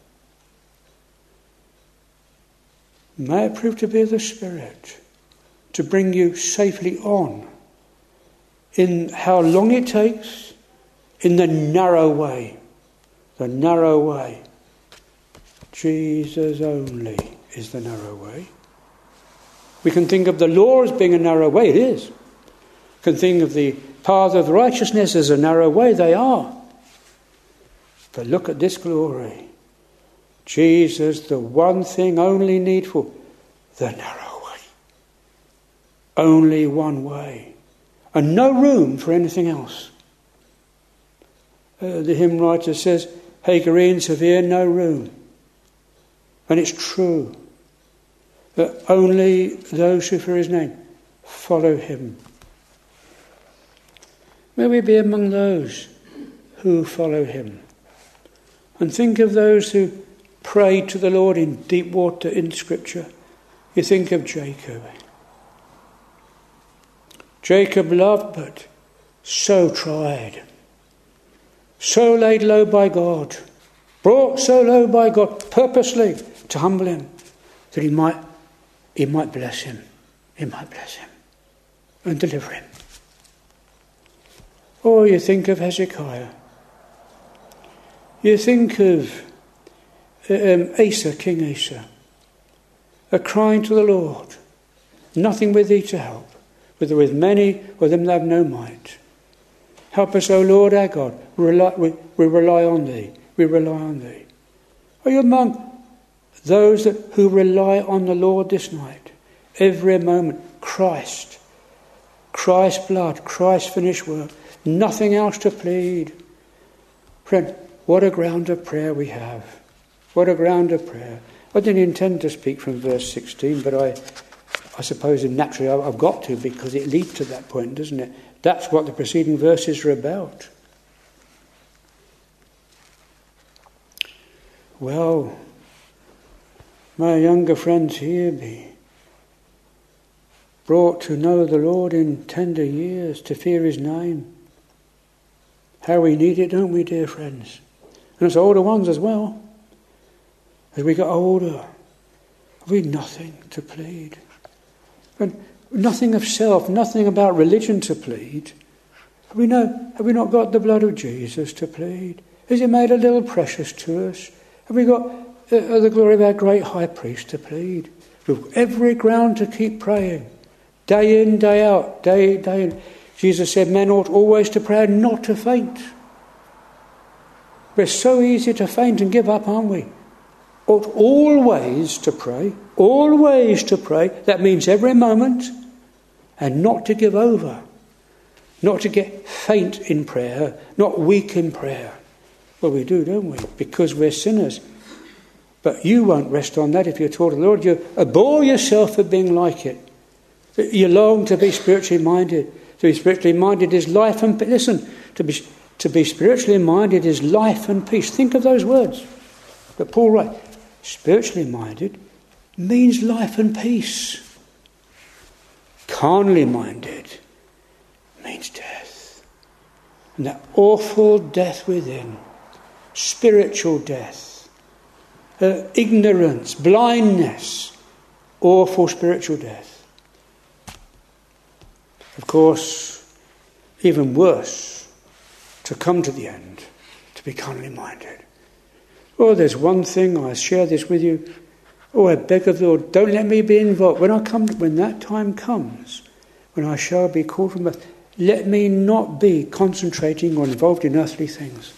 May it prove to be the Spirit to bring you safely on in how long it takes, in the narrow way, the narrow way. Jesus only is the narrow way. We can think of the law as being a narrow way. It is. We can think of the path of righteousness as a narrow way. They are. But look at this glory. Jesus, the one thing only needful, the narrow way. Only one way. And no room for anything else. Uh, the hymn writer says, Hagarians have here no room. And it's true. That only those who fear his name follow him. May we be among those who follow him. And think of those who prayed to the Lord in deep water in Scripture. You think of Jacob. Jacob loved, but so tried. So laid low by God. Brought so low by God, purposely to humble him, that he might He might bless him. He might bless him and deliver him. Or you think of Hezekiah. You think of um, Asa, King Asa, a crying to the Lord, nothing with thee to help, whether with many or them that have no might. Help us, O Lord our God. We rely, we, we rely on thee. We rely on thee. Are you among those that, who rely on the Lord this night? Every moment, Christ. Christ's blood, Christ's finished work. Nothing else to plead. Friend, what a ground of prayer we have. What a ground of prayer. I didn't intend to speak from verse sixteen, but I I suppose naturally I've got to, because it leads to that point, doesn't it? That's what the preceding verses are about. Well, my younger friends, hear me. Brought to know the Lord in tender years, to fear his name. How we need it, don't we, dear friends? And us older ones as well. As we get older, have we nothing to plead? And nothing of self, nothing about religion to plead. Have we, no, have we not got the blood of Jesus to plead? Has he made a little precious to us? Have we got uh, the glory of our great high priest to plead? We've every ground to keep praying. Day in, day out, day, day in. Jesus said men ought always to pray and not to faint. We're so easy to faint and give up, aren't we? Ought always to pray, always to pray. That means every moment, and not to give over, not to get faint in prayer, not weak in prayer. Well, we do, don't we? Because we're sinners. But you won't rest on that if you're taught of the Lord. You abhor yourself for being like it. You long to be spiritually minded. To be spiritually minded is life and peace. Listen, to be, to be spiritually minded is life and peace. Think of those words that Paul writes. Spiritually minded means life and peace. Carnally minded means death. And that awful death within. Spiritual death. Uh, ignorance, blindness. Awful spiritual death. Of course, even worse, to come to the end, to be carnally minded. Oh, there's one thing, I share this with you. Oh, I beg of the Lord, don't let me be involved. When I come, when that time comes, when I shall be called from earth, let me not be concentrating or involved in earthly things.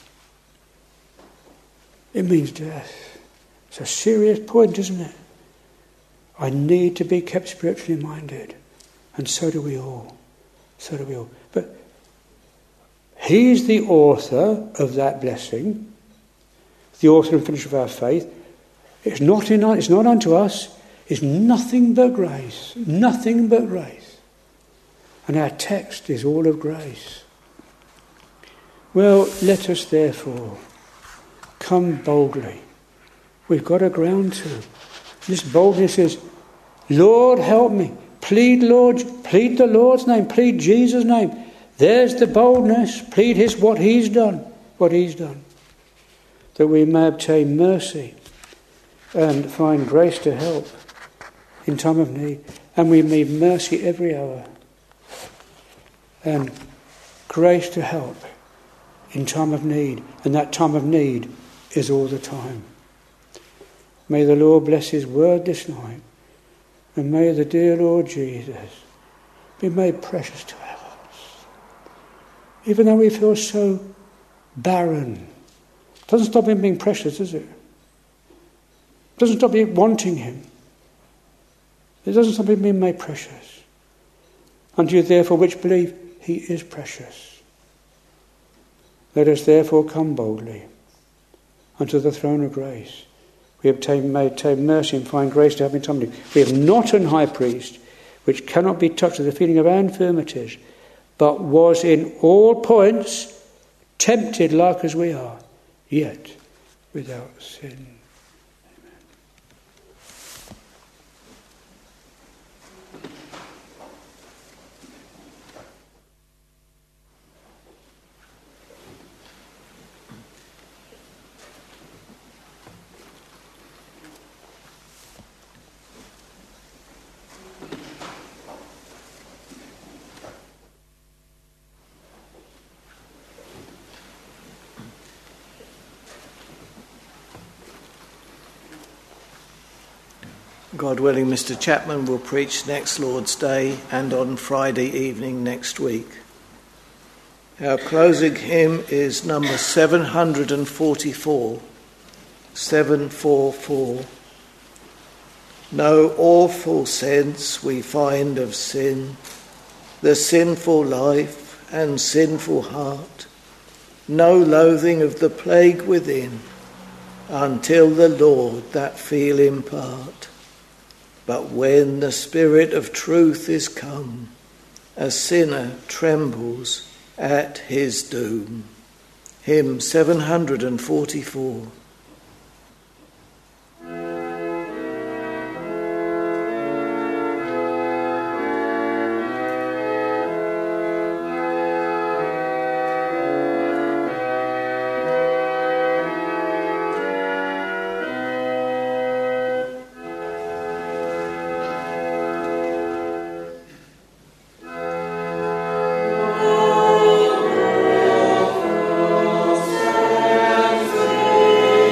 It means death. It's a serious point, isn't it? I need to be kept spiritually minded. And so do we all. So do we all. But he's the author of that blessing. The author and finisher of our faith. It's not in, it's not unto us. It's nothing but grace. Nothing but grace. And our text is all of grace. Well, let us therefore come boldly. We've got a ground to. This boldness is, Lord, help me. Plead, Lord, plead the Lord's name. Plead Jesus' name. There's the boldness. Plead his what he's done. What he's done. That we may obtain mercy and find grace to help in time of need. And we need mercy every hour. And grace to help in time of need. And that time of need is all the time. May the Lord bless his word this night. And may the dear Lord Jesus be made precious to our hearts. Even though we feel so barren. Doesn't stop him being precious, does it? Doesn't stop you wanting him. It doesn't stop him being made precious. Unto you therefore which believe, he is precious. Let us therefore come boldly unto the throne of grace. We obtain, may obtain mercy and find grace to help in time of need. We have not an high priest which cannot be touched with the feeling of our infirmities, but was in all points tempted like as we are, yet without sin. God willing, Mister Chapman will preach next Lord's Day and on Friday evening next week. Our closing hymn is number seven forty-four, seven forty-four. No awful sense we find of sin, the sinful life and sinful heart, no loathing of the plague within, until the Lord that feel impart. But when the Spirit of truth is come, a sinner trembles at his doom. Hymn seven forty-four. Thank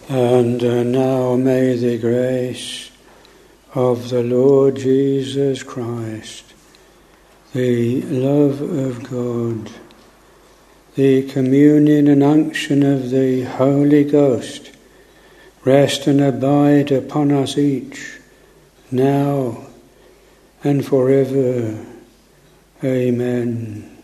And uh, now may the grace of the Lord Jesus Christ, the love of God, the communion and unction of the Holy Ghost, rest and abide upon us each, now and forever. Amen.